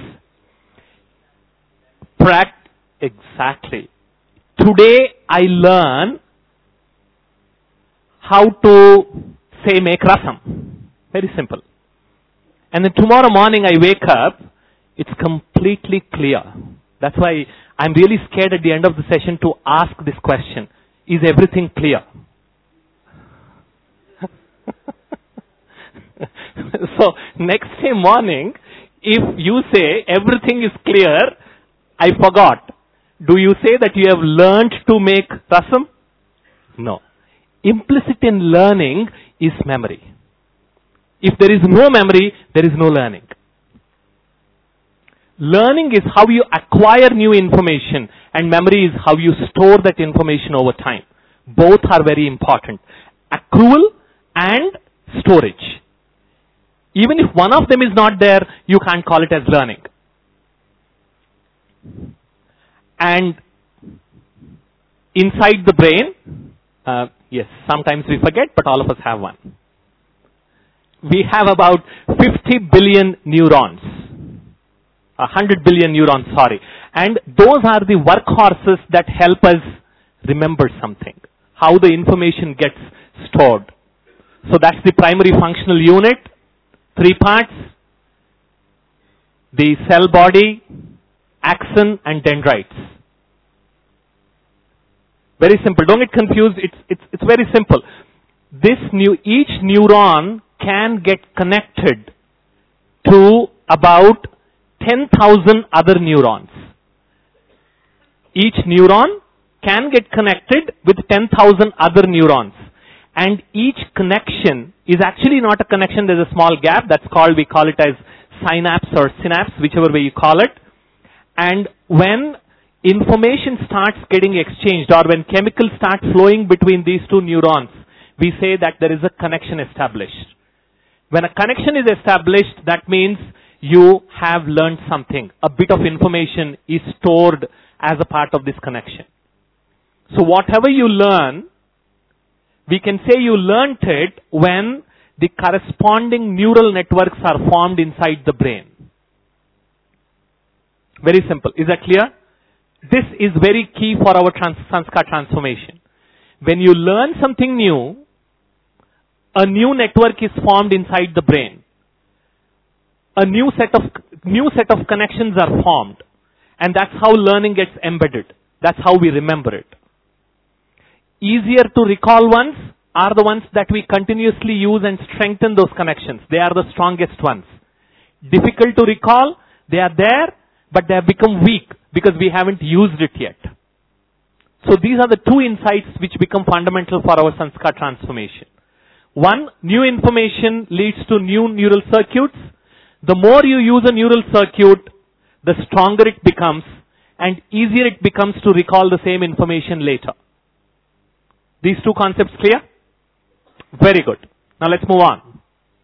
Pract, exactly. Today I learn how to, say, make rasam. Very simple. And then tomorrow morning I wake up, it's completely clear. That's why I'm really scared at the end of the session to ask this question. Is everything clear? So, next day morning, if you say everything is clear, I forgot. Do you say that you have learned to make rasam? No. Implicit in learning is memory. If there is no memory, there is no learning. Learning is how you acquire new information, and memory is how you store that information over time. Both are very important. Accrual and storage. Even if one of them is not there, you can't call it as learning. And inside the brain, uh, yes, sometimes we forget, but all of us have one. We have about fifty billion neurons. one hundred billion neurons, sorry. And those are the workhorses that help us remember something. How the information gets stored. So that's the primary functional unit. Three parts. The cell body, axon, and dendrites. Very simple. Don't get confused. It's, it's, it's very simple. This new, each neuron can get connected to about ten thousand other neurons. Each neuron can get connected with ten thousand other neurons. And each connection is actually not a connection, there's a small gap. That's called, we call it as synapse or synapse, whichever way you call it. And when information starts getting exchanged, or when chemicals start flowing between these two neurons, we say that there is a connection established. When a connection is established, that means you have learned something. A bit of information is stored as a part of this connection. So whatever you learn, we can say you learnt it when the corresponding neural networks are formed inside the brain. Very simple. Is that clear? This is very key for our trans- sanskar transformation. When you learn something new, a new network is formed inside the brain. A new set of new set of connections are formed. And that's how learning gets embedded. That's how we remember it. Easier to recall ones are the ones that we continuously use and strengthen those connections. They are the strongest ones. Difficult to recall, they are there, but they have become weak because we haven't used it yet. So these are the two insights which become fundamental for our sanskar transformation. One, new information leads to new neural circuits. The more you use a neural circuit, the stronger it becomes and easier it becomes to recall the same information later. These two concepts clear? Very good. Now let's move on.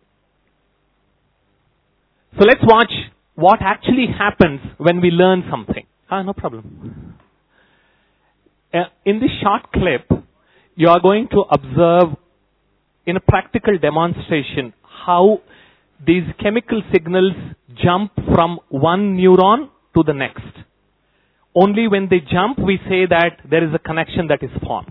So let's watch what actually happens when we learn something. Ah, no problem. Uh, in this short clip, you are going to observe in a practical demonstration how these chemical signals jump from one neuron to the next. Only when they jump, we say that there is a connection that is formed.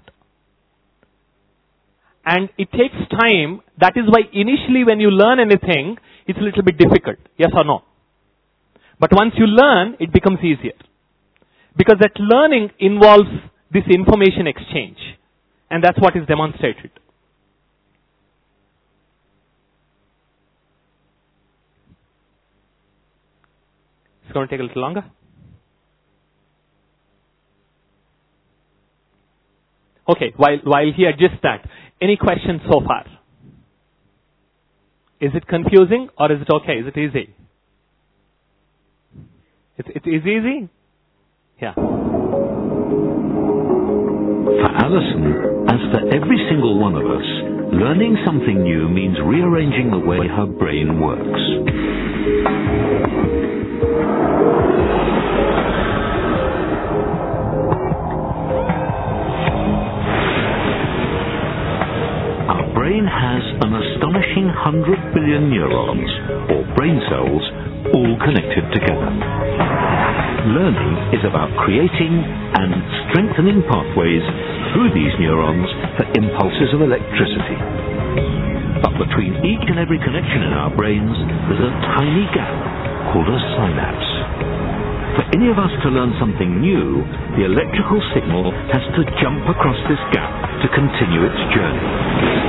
And it takes time. That is why initially when you learn anything, it's a little bit difficult. Yes or no? But once you learn, it becomes easier. Because that learning involves this information exchange. And that's what is demonstrated. It's going to take a little longer. Okay, while, while he adjusts that, any questions so far? Is it confusing or is it okay? Is it easy? It's, it is easy? Yeah. For Alison, as for every single one of us, learning something new means rearranging the way her brain works. Our brain has an astonishing one hundred billion neurons, or brain cells, all connected together. Learning is about creating and strengthening pathways through these neurons for impulses of electricity. But between each and every connection in our brains, there's a tiny gap called a synapse. For any of us to learn something new, the electrical signal has to jump across this gap to continue its journey.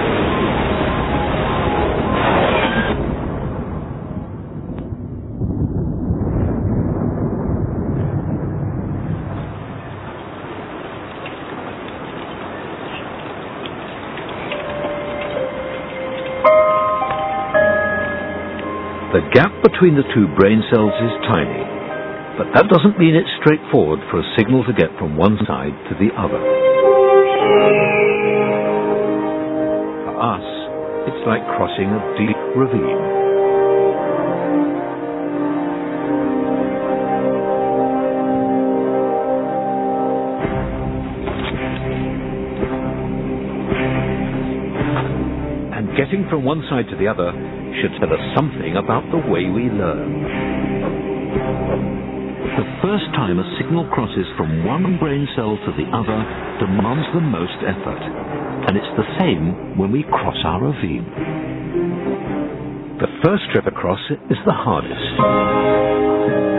The gap between the two brain cells is tiny, but that doesn't mean it's straightforward for a signal to get from one side to the other. For us, it's like crossing a deep ravine. getting from one side to the other should tell us something about the way we learn. The first time a signal crosses from one brain cell to the other demands the most effort, and it's the same when we cross our ravine. The first trip across is the hardest.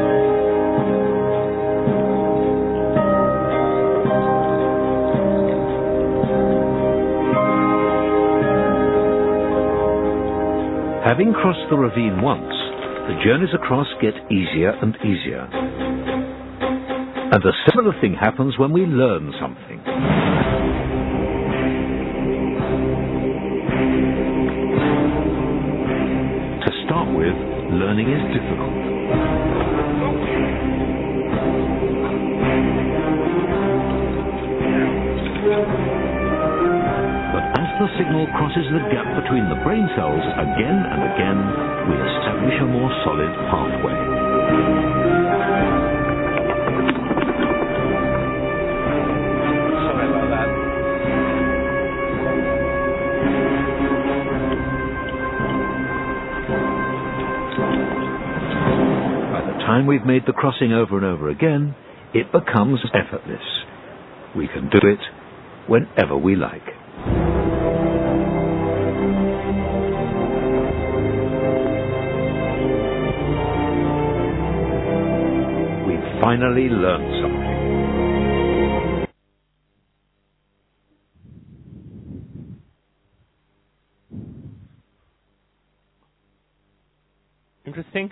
Having crossed the ravine once, the journeys across get easier and easier. And a similar thing happens when we learn something. To start with, learning is difficult. As the signal crosses the gap between the brain cells again and again, we establish a more solid pathway. Sorry about that. By the time we've made the crossing over and over again, it becomes effortless. We can do it whenever we like. Finally learned something. Interesting.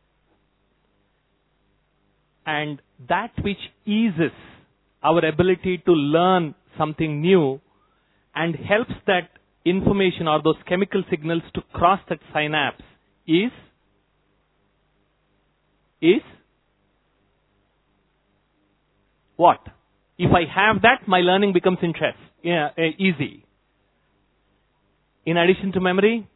And that which eases our ability to learn something new and helps that information or those chemical signals to cross that synapse is is what? If I have that, my learning becomes interest, yeah, uh, easy. In addition to memory,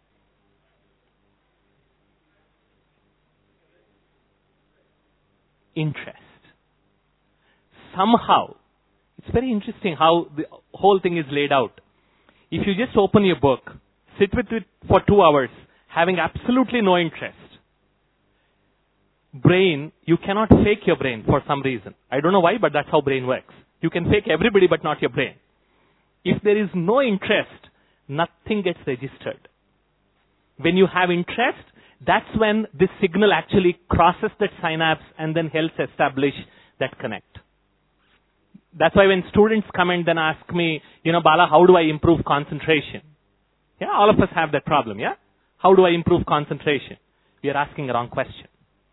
interest. Somehow, it's very interesting how the whole thing is laid out. If you just open your book, sit with it for two hours, having absolutely no interest, brain, you cannot fake your brain for some reason. I don't know why, but that's how brain works. You can fake everybody, but not your brain. If there is no interest, nothing gets registered. When you have interest, that's when this signal actually crosses that synapse and then helps establish that connect. That's why when students come and then ask me, you know, Bala, how do I improve concentration? Yeah, all of us have that problem, yeah? How do I improve concentration? We are asking the wrong question.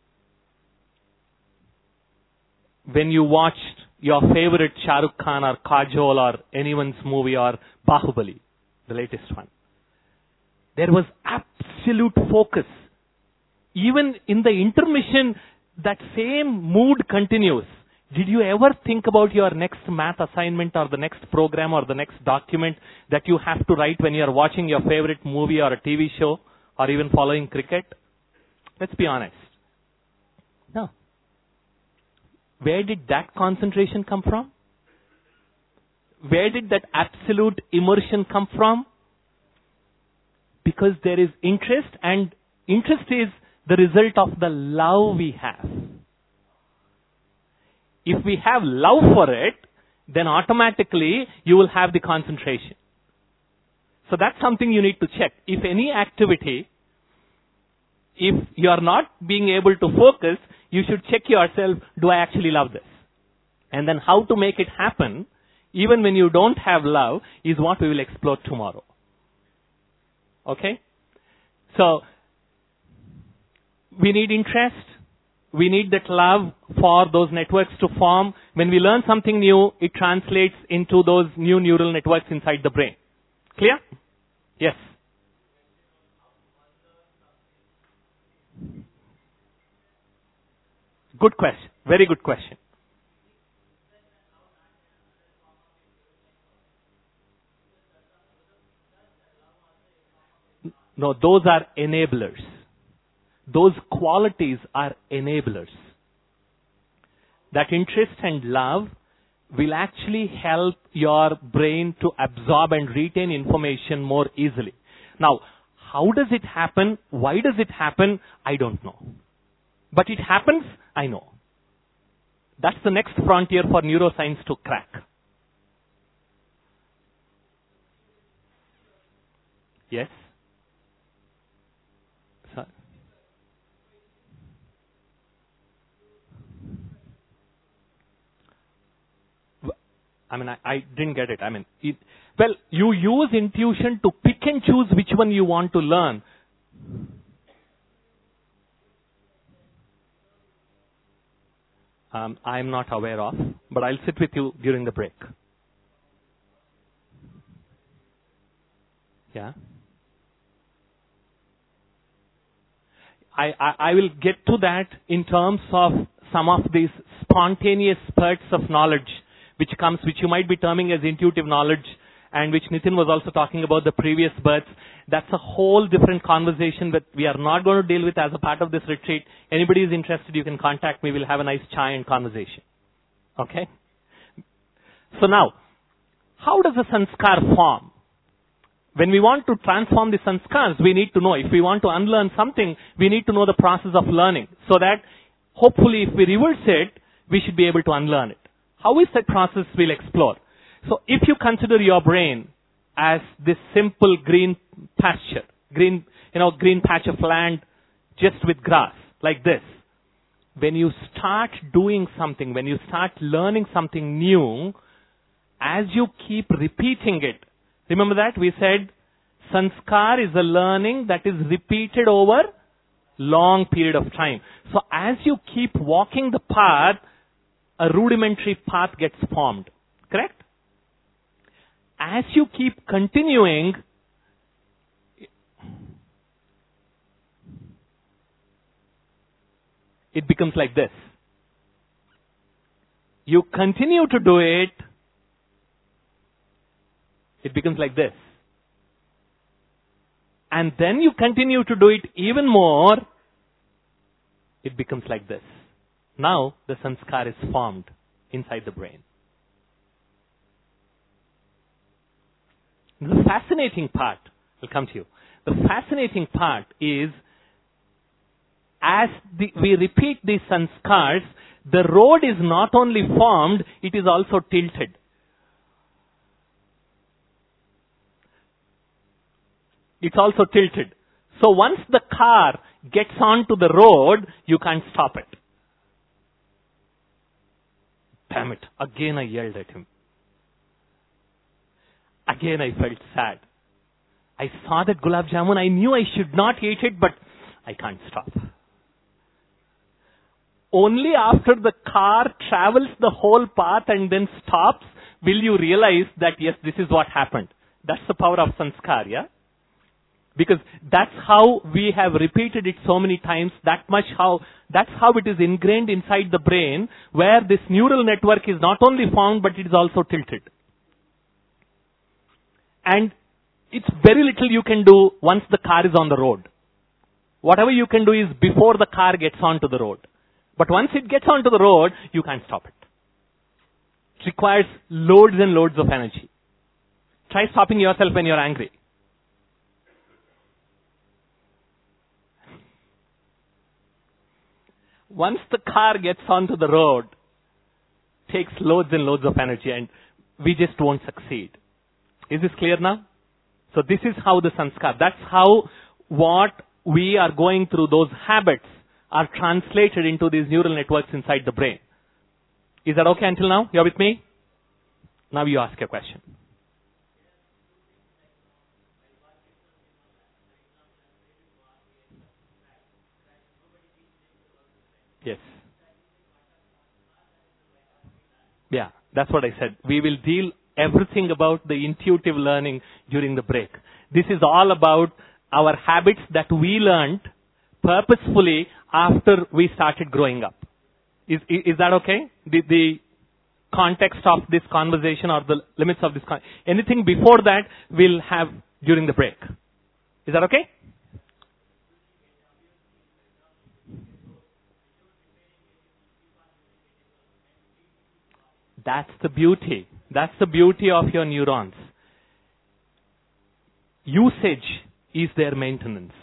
When you watched your favorite Shah Rukh Khan or Kajol or anyone's movie or Bahubali, the latest one, there was absolute focus. Even in the intermission, that same mood continues. Did you ever think about your next math assignment or the next program or the next document that you have to write when you are watching your favorite movie or a T V show or even following cricket? Let's be honest. No. Where did that concentration come from? Where did that absolute immersion come from? Because there is interest, and interest is the result of the love we have. If we have love for it, then automatically you will have the concentration. So that's something you need to check. If any activity, if you are not being able to focus, you should check yourself, do I actually love this? And then how to make it happen, even when you don't have love, is what we will explore tomorrow. Okay? So, we need interest. We need that love for those networks to form. When we learn something new, it translates into those new neural networks inside the brain. Clear? Yes. Good question. Very good question. No, those are enablers. Those qualities are enablers. That interest and love will actually help your brain to absorb and retain information more easily. Now, how does it happen? Why does it happen? I don't know. But it happens, I know. That's the next frontier for neuroscience to crack. Yes? Sir? I mean, I, I didn't get it. I mean, it, well, you use intuition to pick and choose which one you want to learn. Um, I'm not aware of, but I'll sit with you during the break. Yeah? I, I, I will get to that in terms of some of these spontaneous spurts of knowledge which comes, which you might be terming as intuitive knowledge, and which Nitin was also talking about the previous births. That's a whole different conversation that we are not going to deal with as a part of this retreat. Anybody is interested, you can contact me. We'll have a nice chai and conversation. Okay? So now, how does a sanskar form? When we want to transform the sanskars, we need to know. If we want to unlearn something, we need to know the process of learning. So that, hopefully, if we reverse it, we should be able to unlearn it. How is that process? We'll explore. So if you consider your brain as this simple green pasture, green, you know, green patch of land just with grass, like this. When you start doing something, when you start learning something new, as you keep repeating it, remember that we said sanskar is a learning that is repeated over long period of time. So as you keep walking the path, a rudimentary path gets formed. Correct? As you keep continuing, it becomes like this. You continue to do it, it becomes like this. And then you continue to do it even more, it becomes like this. Now, the sanskar is formed inside the brain. The fascinating part, I'll come to you. The fascinating part is, as the, we repeat these sanskars, the road is not only formed, it is also tilted. It's also tilted. So once the car gets onto the road, you can't stop it. Damn it. Again I yelled at him. Again I felt sad. I saw that gulab jamun. I knew I should not eat it, but I can't stop. Only after the car travels the whole path and then stops, will you realize that yes, this is what happened. That's the power of sanskar, yeah? Because that's how we have repeated it so many times, that much how, that's how it is ingrained inside the brain, where this neural network is not only formed, but it is also tilted. And it's very little you can do once the car is on the road. Whatever you can do is before the car gets onto the road. But once it gets onto the road, you can't stop it. It requires loads and loads of energy. Try stopping yourself when you're angry. Once the car gets onto the road, it takes loads and loads of energy, and we just won't succeed. Is this clear now? So this is how the sanskar, that's how what we are going through, those habits are translated into these neural networks inside the brain. Is that okay until now? You're with me? Now you ask your question. Yes. Yeah, that's what I said. We will deal everything about the intuitive learning during the break. This is all about our habits that we learned purposefully after we started growing up. Is, is, is that okay? The, the context of this conversation or the limits of this, con- anything before that we'll have during the break. Is that okay? That's the beauty. That's the beauty of your neurons. Usage is their maintenance.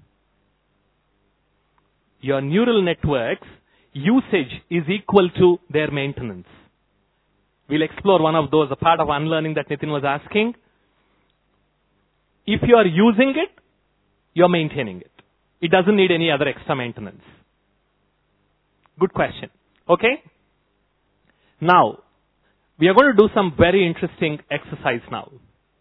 Your neural networks usage is equal to their maintenance. We'll explore one of those, a part of unlearning that Nitin was asking. If you are using it, you're maintaining it. It doesn't need any other extra maintenance. Good question. Okay? Now, we are going to do some very interesting exercise now.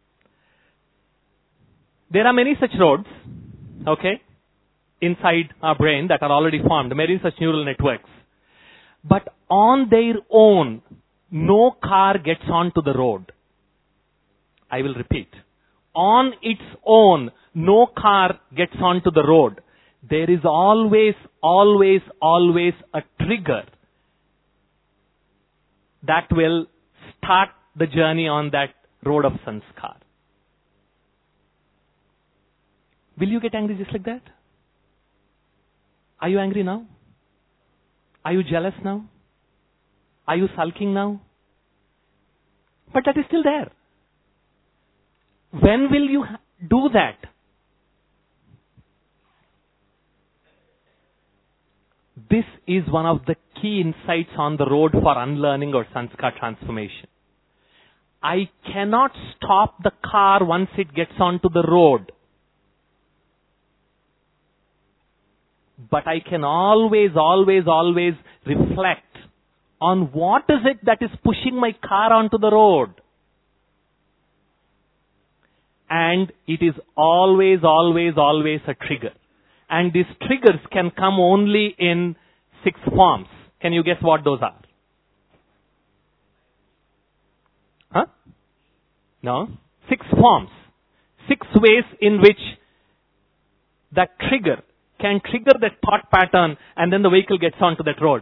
There are many such roads, okay, inside our brain that are already formed, many such neural networks. But on their own, no car gets onto the road. I will repeat. On its own, no car gets onto the road. There is always, always, always a trigger that will start the journey on that road of sanskar. Will you get angry just like that? Are you angry now? Are you jealous now? Are you sulking now? But that is still there. When will you do that? This is one of the key insights on the road for unlearning or sanskar transformation. I cannot stop the car once it gets onto the road. But I can always, always, always reflect on what is it that is pushing my car onto the road. And it is always, always, always a trigger. And these triggers can come only in six forms. Can you guess what those are? Huh? No? Six forms. Six ways in which that trigger can trigger that thought pattern and then the vehicle gets onto that road.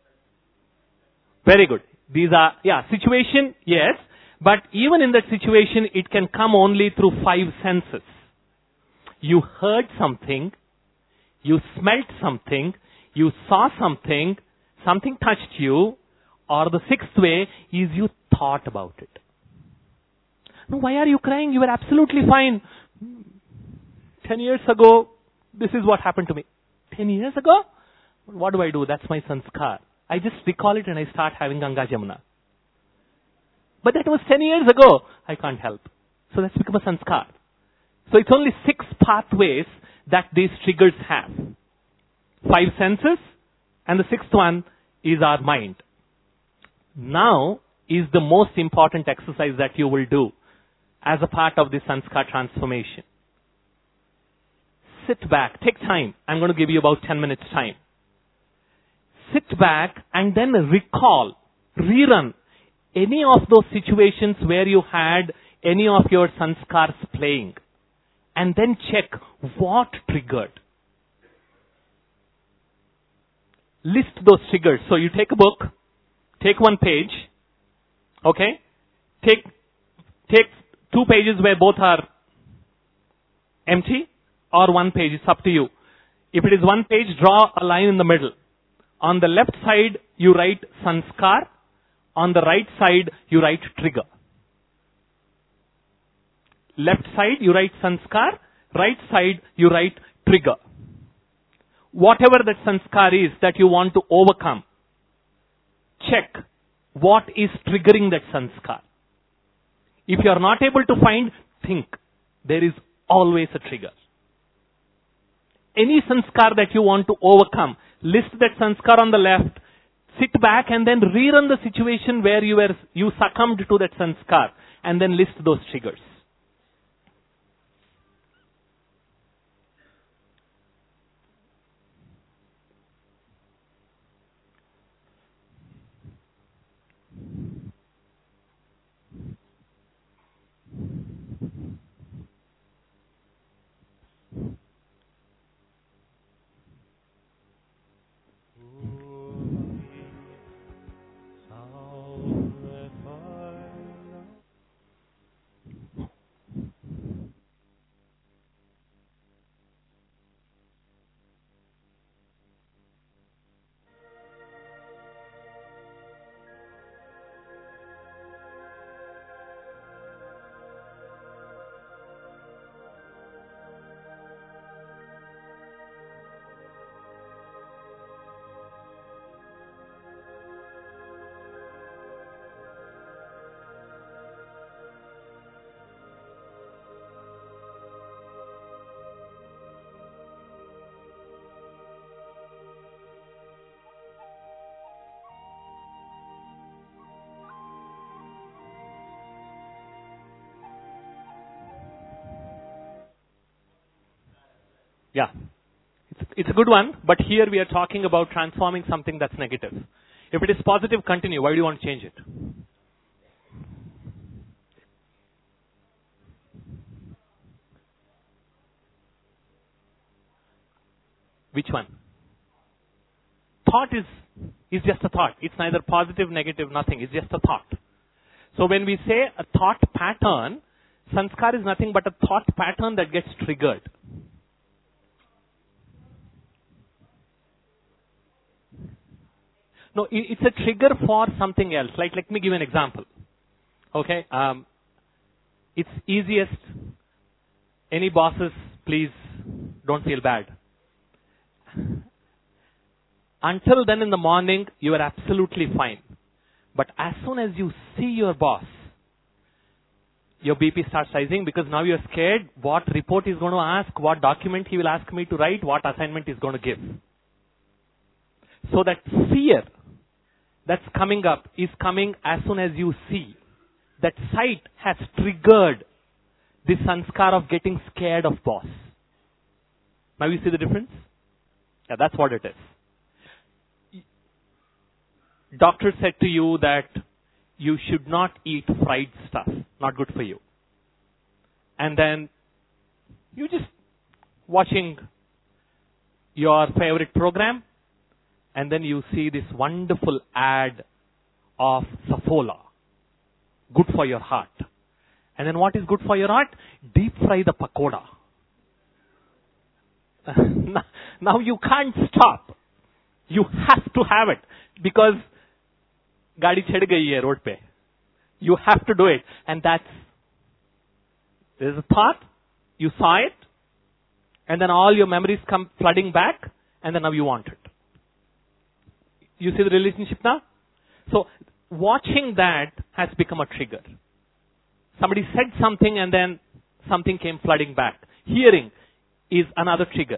Very good. These are, yeah, situation, yes. But even in that situation, it can come only through five senses. You heard something, you smelt something, you saw something, something touched you, or the sixth way is you thought about it. No, why are you crying? You were absolutely fine. Ten years ago, this is what happened to me. Ten years ago? What do I do? That's my sanskar. I just recall it and I start having Ganga Jamuna. But that was ten years ago. I can't help. So that's become a sanskar. So it's only six pathways that these triggers have. Five senses, and the sixth one is our mind. Now is the most important exercise that you will do as a part of this sanskar transformation. Sit back, take time. I'm going to give you about ten minutes time. Sit back and then recall, rerun any of those situations where you had any of your sanskars playing. And then check what triggered. List those triggers. So you take a book, take one page, okay? Take, take two pages where both are empty, or one page, it's up to you. If it is one page, draw a line in the middle. On the left side, you write sanskar. On the right side, you write trigger. Left side, you write sanskar. Right side, you write trigger. Whatever that sanskar is that you want to overcome, check what is triggering that sanskar. If you are not able to find, think. There is always a trigger. Any sanskar that you want to overcome, list that sanskar on the left, sit back and then rerun the situation where you were, you succumbed to that sanskar, and then list those triggers. Yeah. It's, it's a good one, but here we are talking about transforming something that's negative. If it is positive, continue. Why do you want to change it? Which one? Thought is, is just a thought. It's neither positive, negative, nothing. It's just a thought. So when we say a thought pattern, sanskar is nothing but a thought pattern that gets triggered. No, it's a trigger for something else. Like, let me give an example. Okay, um, it's easiest. Any bosses, please don't feel bad. Until then in the morning, you are absolutely fine. But as soon as you see your boss, your B P starts rising because now you're scared what report he's going to ask, what document he will ask me to write, what assignment he's going to give. So that fear that's coming up is coming as soon as you see. That sight has triggered the sanskar of getting scared of boss. Now you see the difference? Yeah, that's what it is. Doctor said to you that you should not eat fried stuff, not good for you. And then you just watching your favorite program, and then you see this wonderful ad of Saffola, good for your heart. And then what is good for your heart? Deep fry the pakoda. Now you can't stop. You have to have it because gaadi chhad gayi hai road pe. You have to do it. And that's, there's a thought, you saw it, and then all your memories come flooding back, and then now you want it. You see the relationship now? So, watching that has become a trigger. Somebody said something and then something came flooding back. Hearing is another trigger.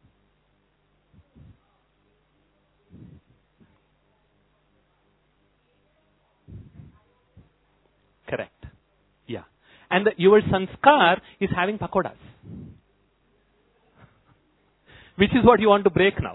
Correct. Yeah. And the, your sanskar is having pakodas. Which is what you want to break now.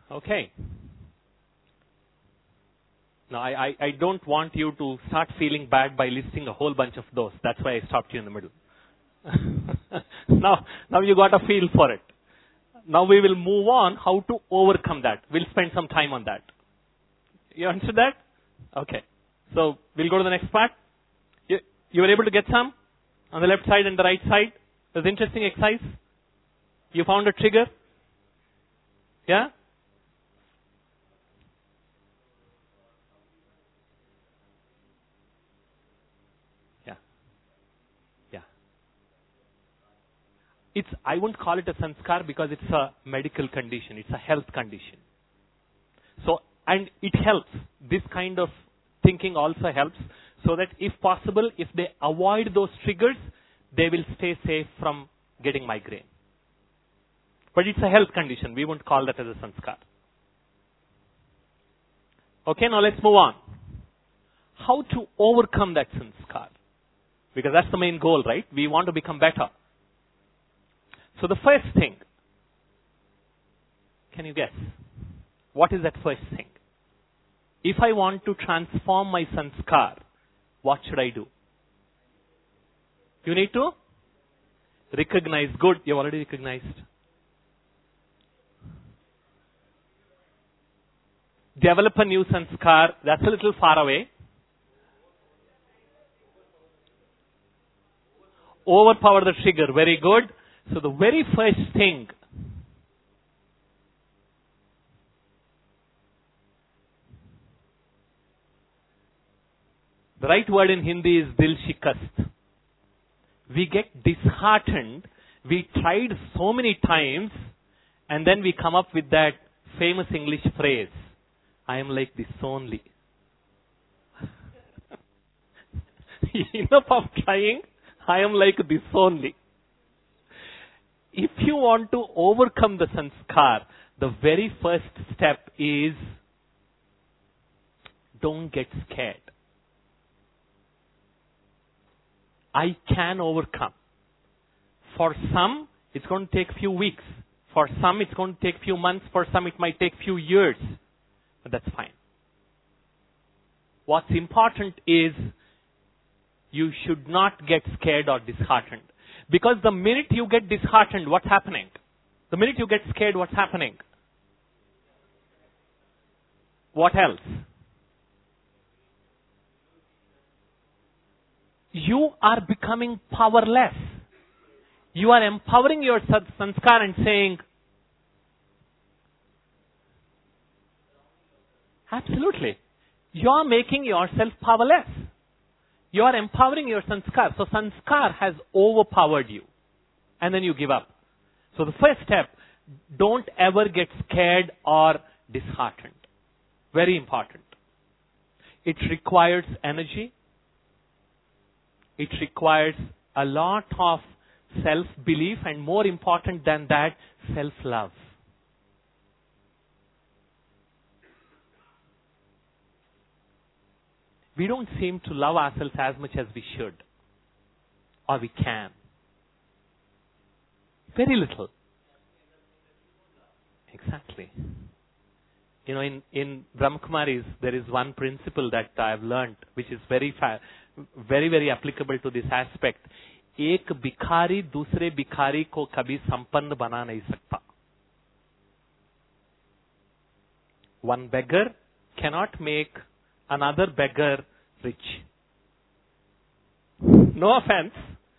Okay. Now, I, I, I don't want you to start feeling bad by listing a whole bunch of those. That's why I stopped you in the middle. now, now you got a feel for it. Now we will move on how to overcome that. We'll spend some time on that. You understood that? Okay. So, we'll go to the next part. You, you were able to get some on the left side and the right side. It was interesting exercise. You found a trigger. Yeah? Yeah. Yeah. It's, I won't call it a sanskar because it's a medical condition. It's a health condition. So, and it helps. This kind of thinking also helps so that if possible, if they avoid those triggers, they will stay safe from getting migraine. But it's a health condition. We won't call that as a sanskar. Okay, now let's move on. How to overcome that sanskar? Because that's the main goal, right? We want to become better. So the first thing, can you guess? What is that first thing? If I want to transform my sanskar, what should I do? You need to recognize. Good, you've already recognized. Develop a new sanskar. That's a little far away. Overpower the trigger. Very good. So the very first thing, the right word in Hindi is dil shikast. We get disheartened. We tried so many times, and then we come up with that famous English phrase, I am like this only. Enough of trying, I am like this only. If you want to overcome the sanskar, the very first step is don't get scared. I can overcome. For some, it's going to take few weeks. For some, it's going to take few months. For some, it might take few years. But that's fine. What's important is you should not get scared or disheartened. Because the minute you get disheartened, what's happening? The minute you get scared, what's happening? What else? You are becoming powerless. You are empowering your sanskar and saying, absolutely, you are making yourself powerless. You are empowering your sanskar. So sanskar has overpowered you. And then you give up. So the first step, don't ever get scared or disheartened. Very important. It requires energy. It requires a lot of self-belief, and more important than that, self-love. We don't seem to love ourselves as much as we should, or we can. Very little. Exactly. You know, in, in Brahmakumaris, there is one principle that I have learned, which is very, fa- very, very applicable to this aspect. एक भिखारी दूसरे भिखारी को कभी संपन्न बना नहीं सकता. One beggar cannot make another beggar rich. No offense.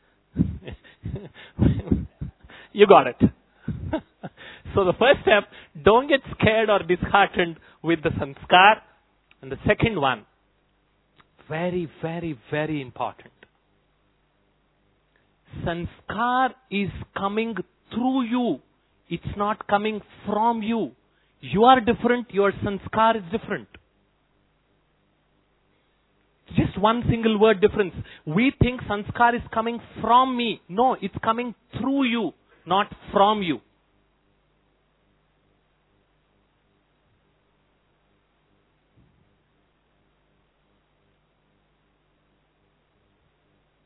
You got it. So the first step, don't get scared or disheartened with the sanskar. And the second one, very, very, very important. Sanskar is coming through you. It's not coming from you. You are different, your sanskar is different. Just one single word difference. We think sanskar is coming from me. No, it's coming through you, not from you.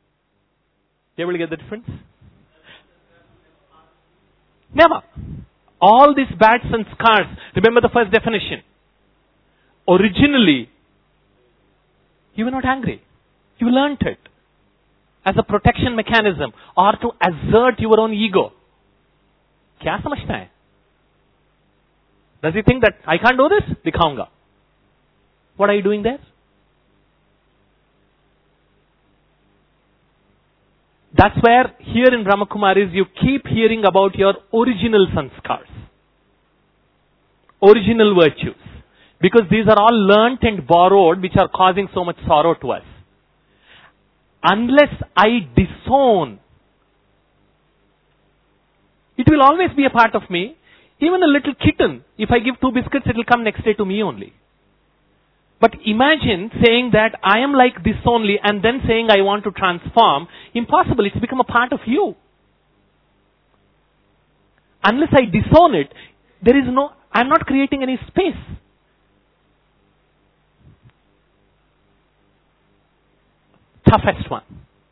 You able to get the difference? Never. All these bad sanskars, remember the first definition. Originally, you were not angry. You learnt it as a protection mechanism or to assert your own ego. क्या समझता है? Does he think that I can't do this? दिखाऊंगा. What are you doing there? That's where here in Brahma Kumaris you keep hearing about your original sanskars, original virtues, because these are all learnt and borrowed, which are causing so much sorrow to us. Unless I disown, it will always be a part of me. Even a little kitten, if I give two biscuits, it will come next day to me only. But imagine saying that I am like this only and then saying I want to transform. Impossible. It's become a part of you. Unless I disown it, there is no, I'm not creating any space. Toughest one.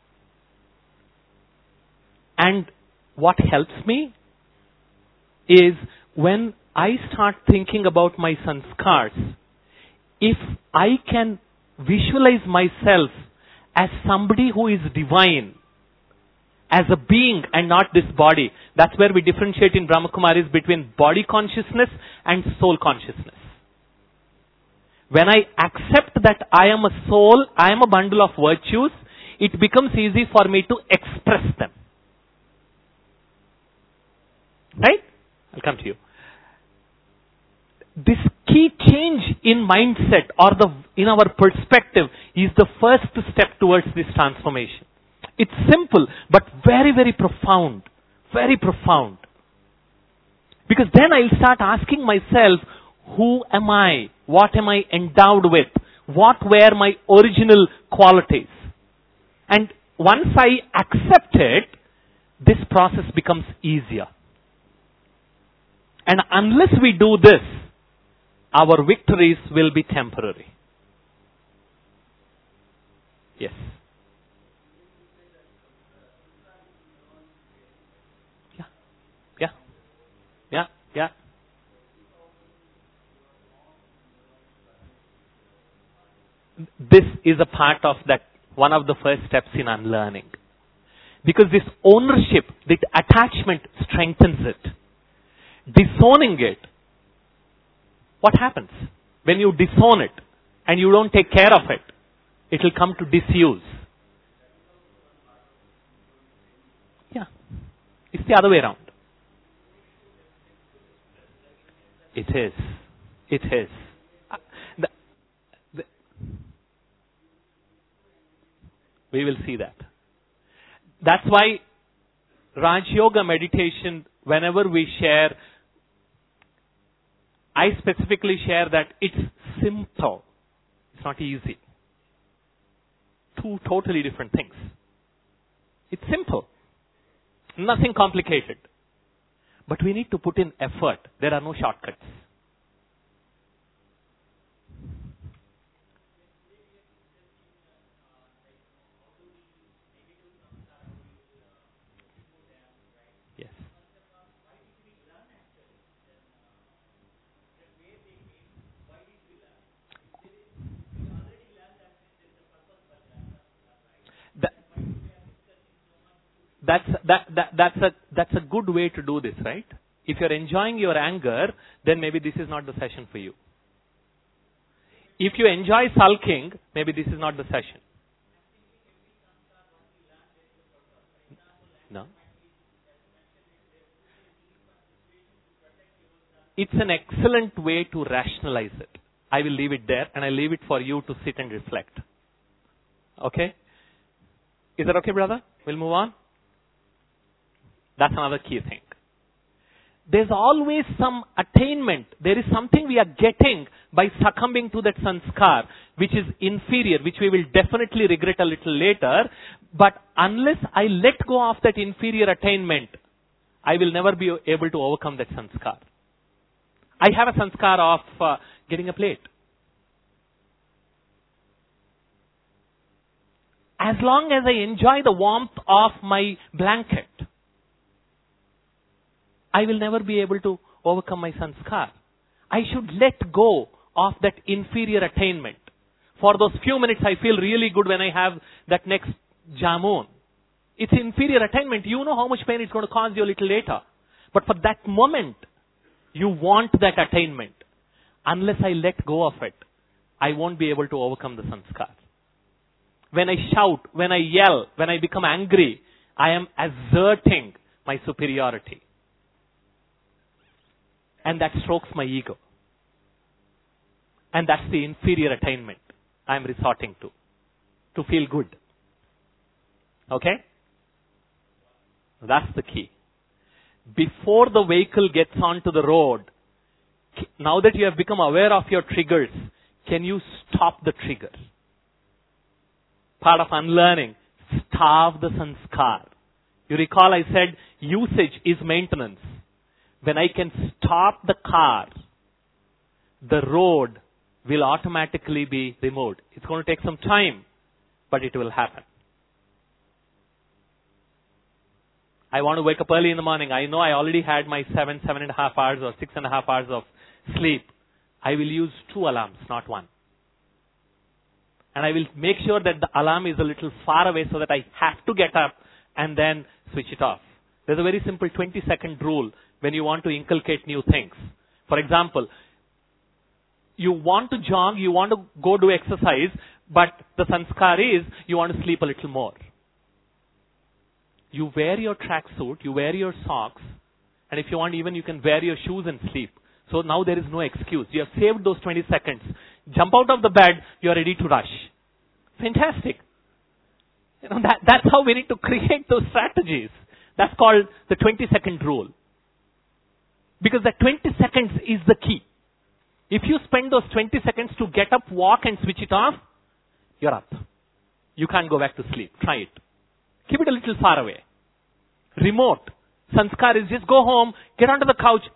And what helps me is when I start thinking about my sanskars, if I can visualize myself as somebody who is divine, as a being and not this body, that's where we differentiate in Brahma Kumaris between body consciousness and soul consciousness. When I accept that I am a soul, I am a bundle of virtues, it becomes easy for me to express them. Right? I'll come to you. This key change in mindset or the in our perspective is the first step towards this transformation. It's simple but very, very profound. Very profound. Because then I'll start asking myself, who am I? What am I endowed with? What were my original qualities? And once I accept it, this process becomes easier. And unless we do this, our victories will be temporary. Yes. Yeah. Yeah. Yeah. Yeah. This is a part of that, one of the first steps in unlearning. Because this ownership, that attachment strengthens it. Disowning it, what happens? When you disown it and you don't take care of it, it will come to disuse. Yeah. It's the other way around. It is. It is. Uh, the, the, we will see that. That's why Raj Yoga meditation, whenever we share, I specifically share that it's simple. It's not easy. Two totally different things. It's simple. Nothing complicated. But we need to put in effort. There are no shortcuts. Yes. That, that's that, that that's a that's a good way to do this, right? If you're enjoying your anger, then maybe this is not the session for you. If you enjoy sulking, maybe this is not the session. No. It's an excellent way to rationalize it. I will leave it there and I leave it for you to sit and reflect. Okay? Is that okay, brother? We'll move on. That's another key thing. There's always some attainment. There is something we are getting by succumbing to that sanskar, which is inferior, which we will definitely regret a little later. But unless I let go of that inferior attainment, I will never be able to overcome that sanskar. I have a sanskar of uh, getting a plate. As long as I enjoy the warmth of my blanket, I will never be able to overcome my sanskar. I should let go of that inferior attainment. For those few minutes, I feel really good when I have that next jamun. It's inferior attainment. You know how much pain it's going to cause you a little later. But for that moment, you want that attainment. Unless I let go of it, I won't be able to overcome the sanskar. When I shout, when I yell, when I become angry, I am asserting my superiority. And that strokes my ego. And that's the inferior attainment I'm resorting to, to feel good. Okay? That's the key. Before the vehicle gets onto the road, now that you have become aware of your triggers, can you stop the trigger? Part of unlearning, starve the sanskar. You recall I said usage is maintenance. When I can stop the car, the road will automatically be removed. It's going to take some time, but it will happen. I want to wake up early in the morning. I know I already had my seven, seven and a half hours or six and a half hours of sleep. I will use two alarms, not one. And I will make sure that the alarm is a little far away so that I have to get up and then switch it off. There's a very simple twenty second rule when you want to inculcate new things. For example, you want to jog, you want to go do exercise, but the sanskar is you want to sleep a little more. You wear your tracksuit, you wear your socks, and if you want even you can wear your shoes and sleep. So now there is no excuse. You have saved those twenty seconds. Jump out of the bed, you are ready to rush. Fantastic. You know, that, that's how we need to create those strategies. That's called the twenty second rule. Because that twenty seconds is the key. If you spend those twenty seconds to get up, walk and switch it off, you're up. You can't go back to sleep. Try it. Keep it a little far away. Remote. Sanskar is just go home, get onto the couch.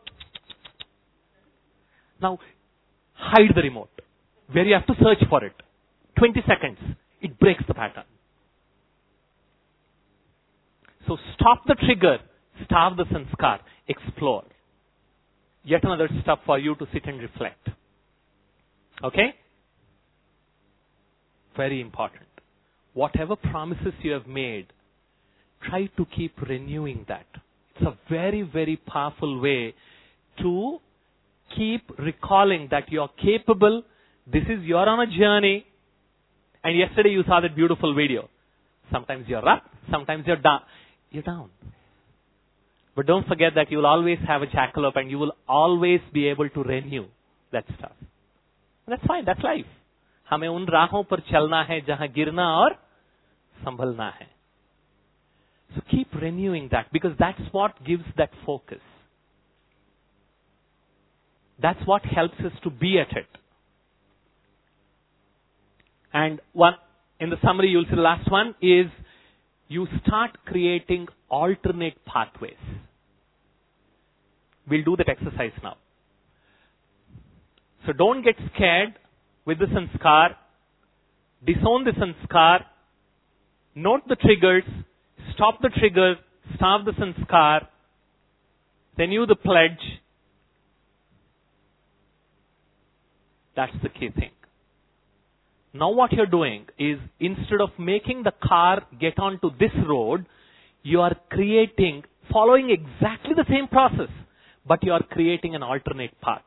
Now, hide the remote. Where you have to search for it. twenty seconds. It breaks the pattern. So stop the trigger. Starve the sanskar. Explore. Yet another step for you to sit and reflect. Okay? Very important. Whatever promises you have made, try to keep renewing that. It's a very, very powerful way to keep recalling that you're capable. This is, you're on a journey. And yesterday you saw that beautiful video. Sometimes you're up, sometimes you're down. You're down. But don't forget that you will always have a jackalope and you will always be able to renew that stuff. That's fine, that's life. हमें उन राहों पर चलना है जहां गिरना और संभलना है. So keep renewing that because that's what gives that focus. That's what helps us to be at it. And one, in the summary, you'll see the last one is you start creating alternate pathways. We'll do that exercise now. So don't get scared with the sanskar. Disown the sanskar. Note the triggers. Stop the trigger. Starve the sanskar. Renew the pledge. That's the key thing. Now what you're doing is instead of making the car get onto this road, you are creating, following exactly the same process, but you are creating an alternate path.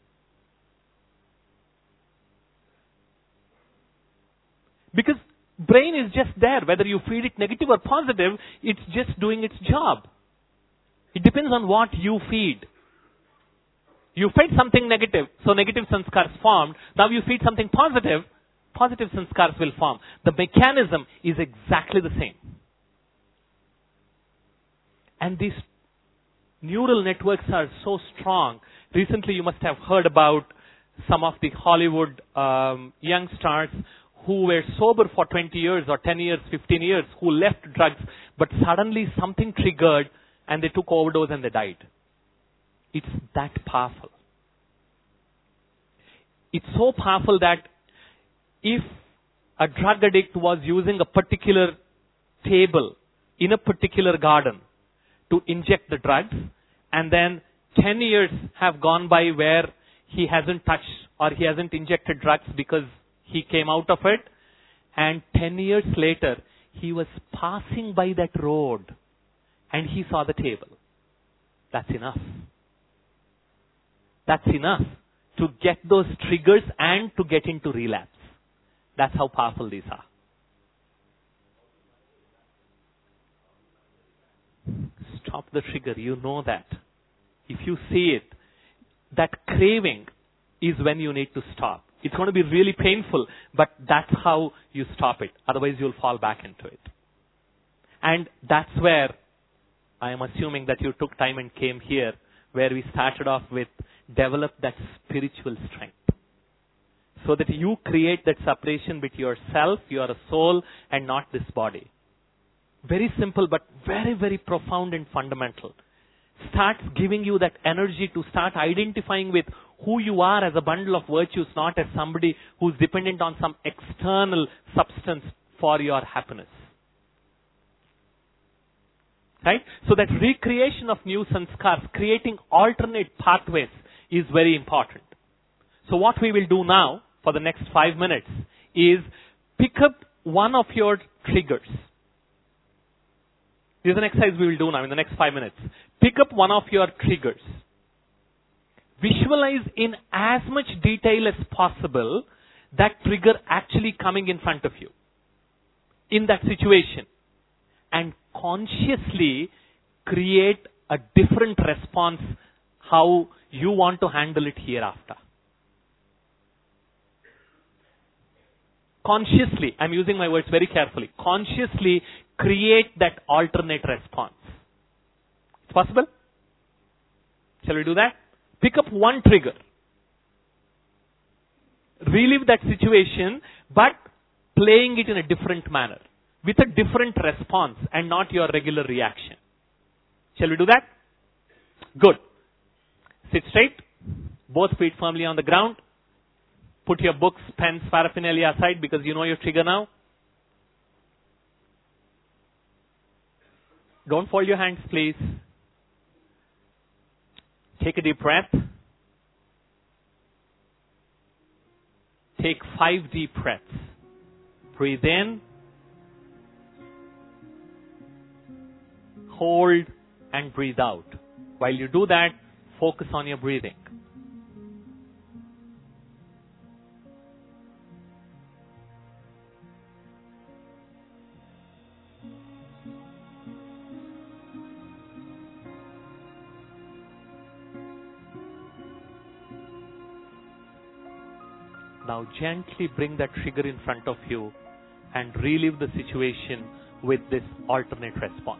Because brain is just there. Whether you feed it negative or positive, it's just doing its job. It depends on what you feed. You fed something negative, so negative sanskars formed. Now you feed something positive, positive sanskars will form. The mechanism is exactly the same. And these neural networks are so strong. Recently you must have heard about some of the Hollywood um, young stars who were sober for twenty years or ten years, fifteen years, who left drugs, but suddenly something triggered and they took overdose and they died. It's that powerful. It's so powerful that if a drug addict was using a particular table in a particular garden to inject the drugs and then ten years have gone by where he hasn't touched or he hasn't injected drugs because he came out of it. And ten years later, he was passing by that road and he saw the table. That's enough. That's enough to get those triggers and to get into relapse. That's how powerful these are. Stop the trigger. You know that. If you see it, that craving is when you need to stop. It's going to be really painful, but that's how you stop it. Otherwise, you'll fall back into it. And that's where I am assuming that you took time and came here, where we started off with develop that spiritual strength. So that you create that separation between yourself, your soul, and not this body. Very simple, but very, very profound and fundamental. Starts giving you that energy to start identifying with who you are as a bundle of virtues, not as somebody who's dependent on some external substance for your happiness. Right? So that recreation of new sanskars, creating alternate pathways, is very important. So what we will do now for the next five minutes is pick up one of your triggers. This is an exercise we will do now in the next five minutes. Pick up one of your triggers. Visualize in as much detail as possible that trigger actually coming in front of you in that situation, and consciously create a different response how you want to handle it hereafter. Consciously, I'm using my words very carefully, consciously create that alternate response. It's possible? Shall we do that? Pick up one trigger. Relive that situation, but playing it in a different manner, with a different response and not your regular reaction. Shall we do that? Good. Sit straight, both feet firmly on the ground. Put your books, pens, paraphernalia aside because you know your trigger now. Don't fold your hands, please. Take a deep breath. Take five deep breaths. Breathe in. Hold and breathe out. While you do that, focus on your breathing. Now gently bring that trigger in front of you and relive the situation with this alternate response.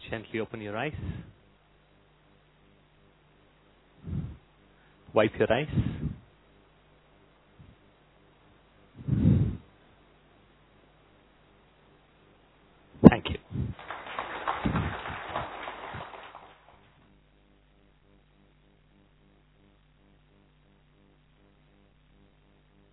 Gently open your eyes. Wipe your eyes. Thank you.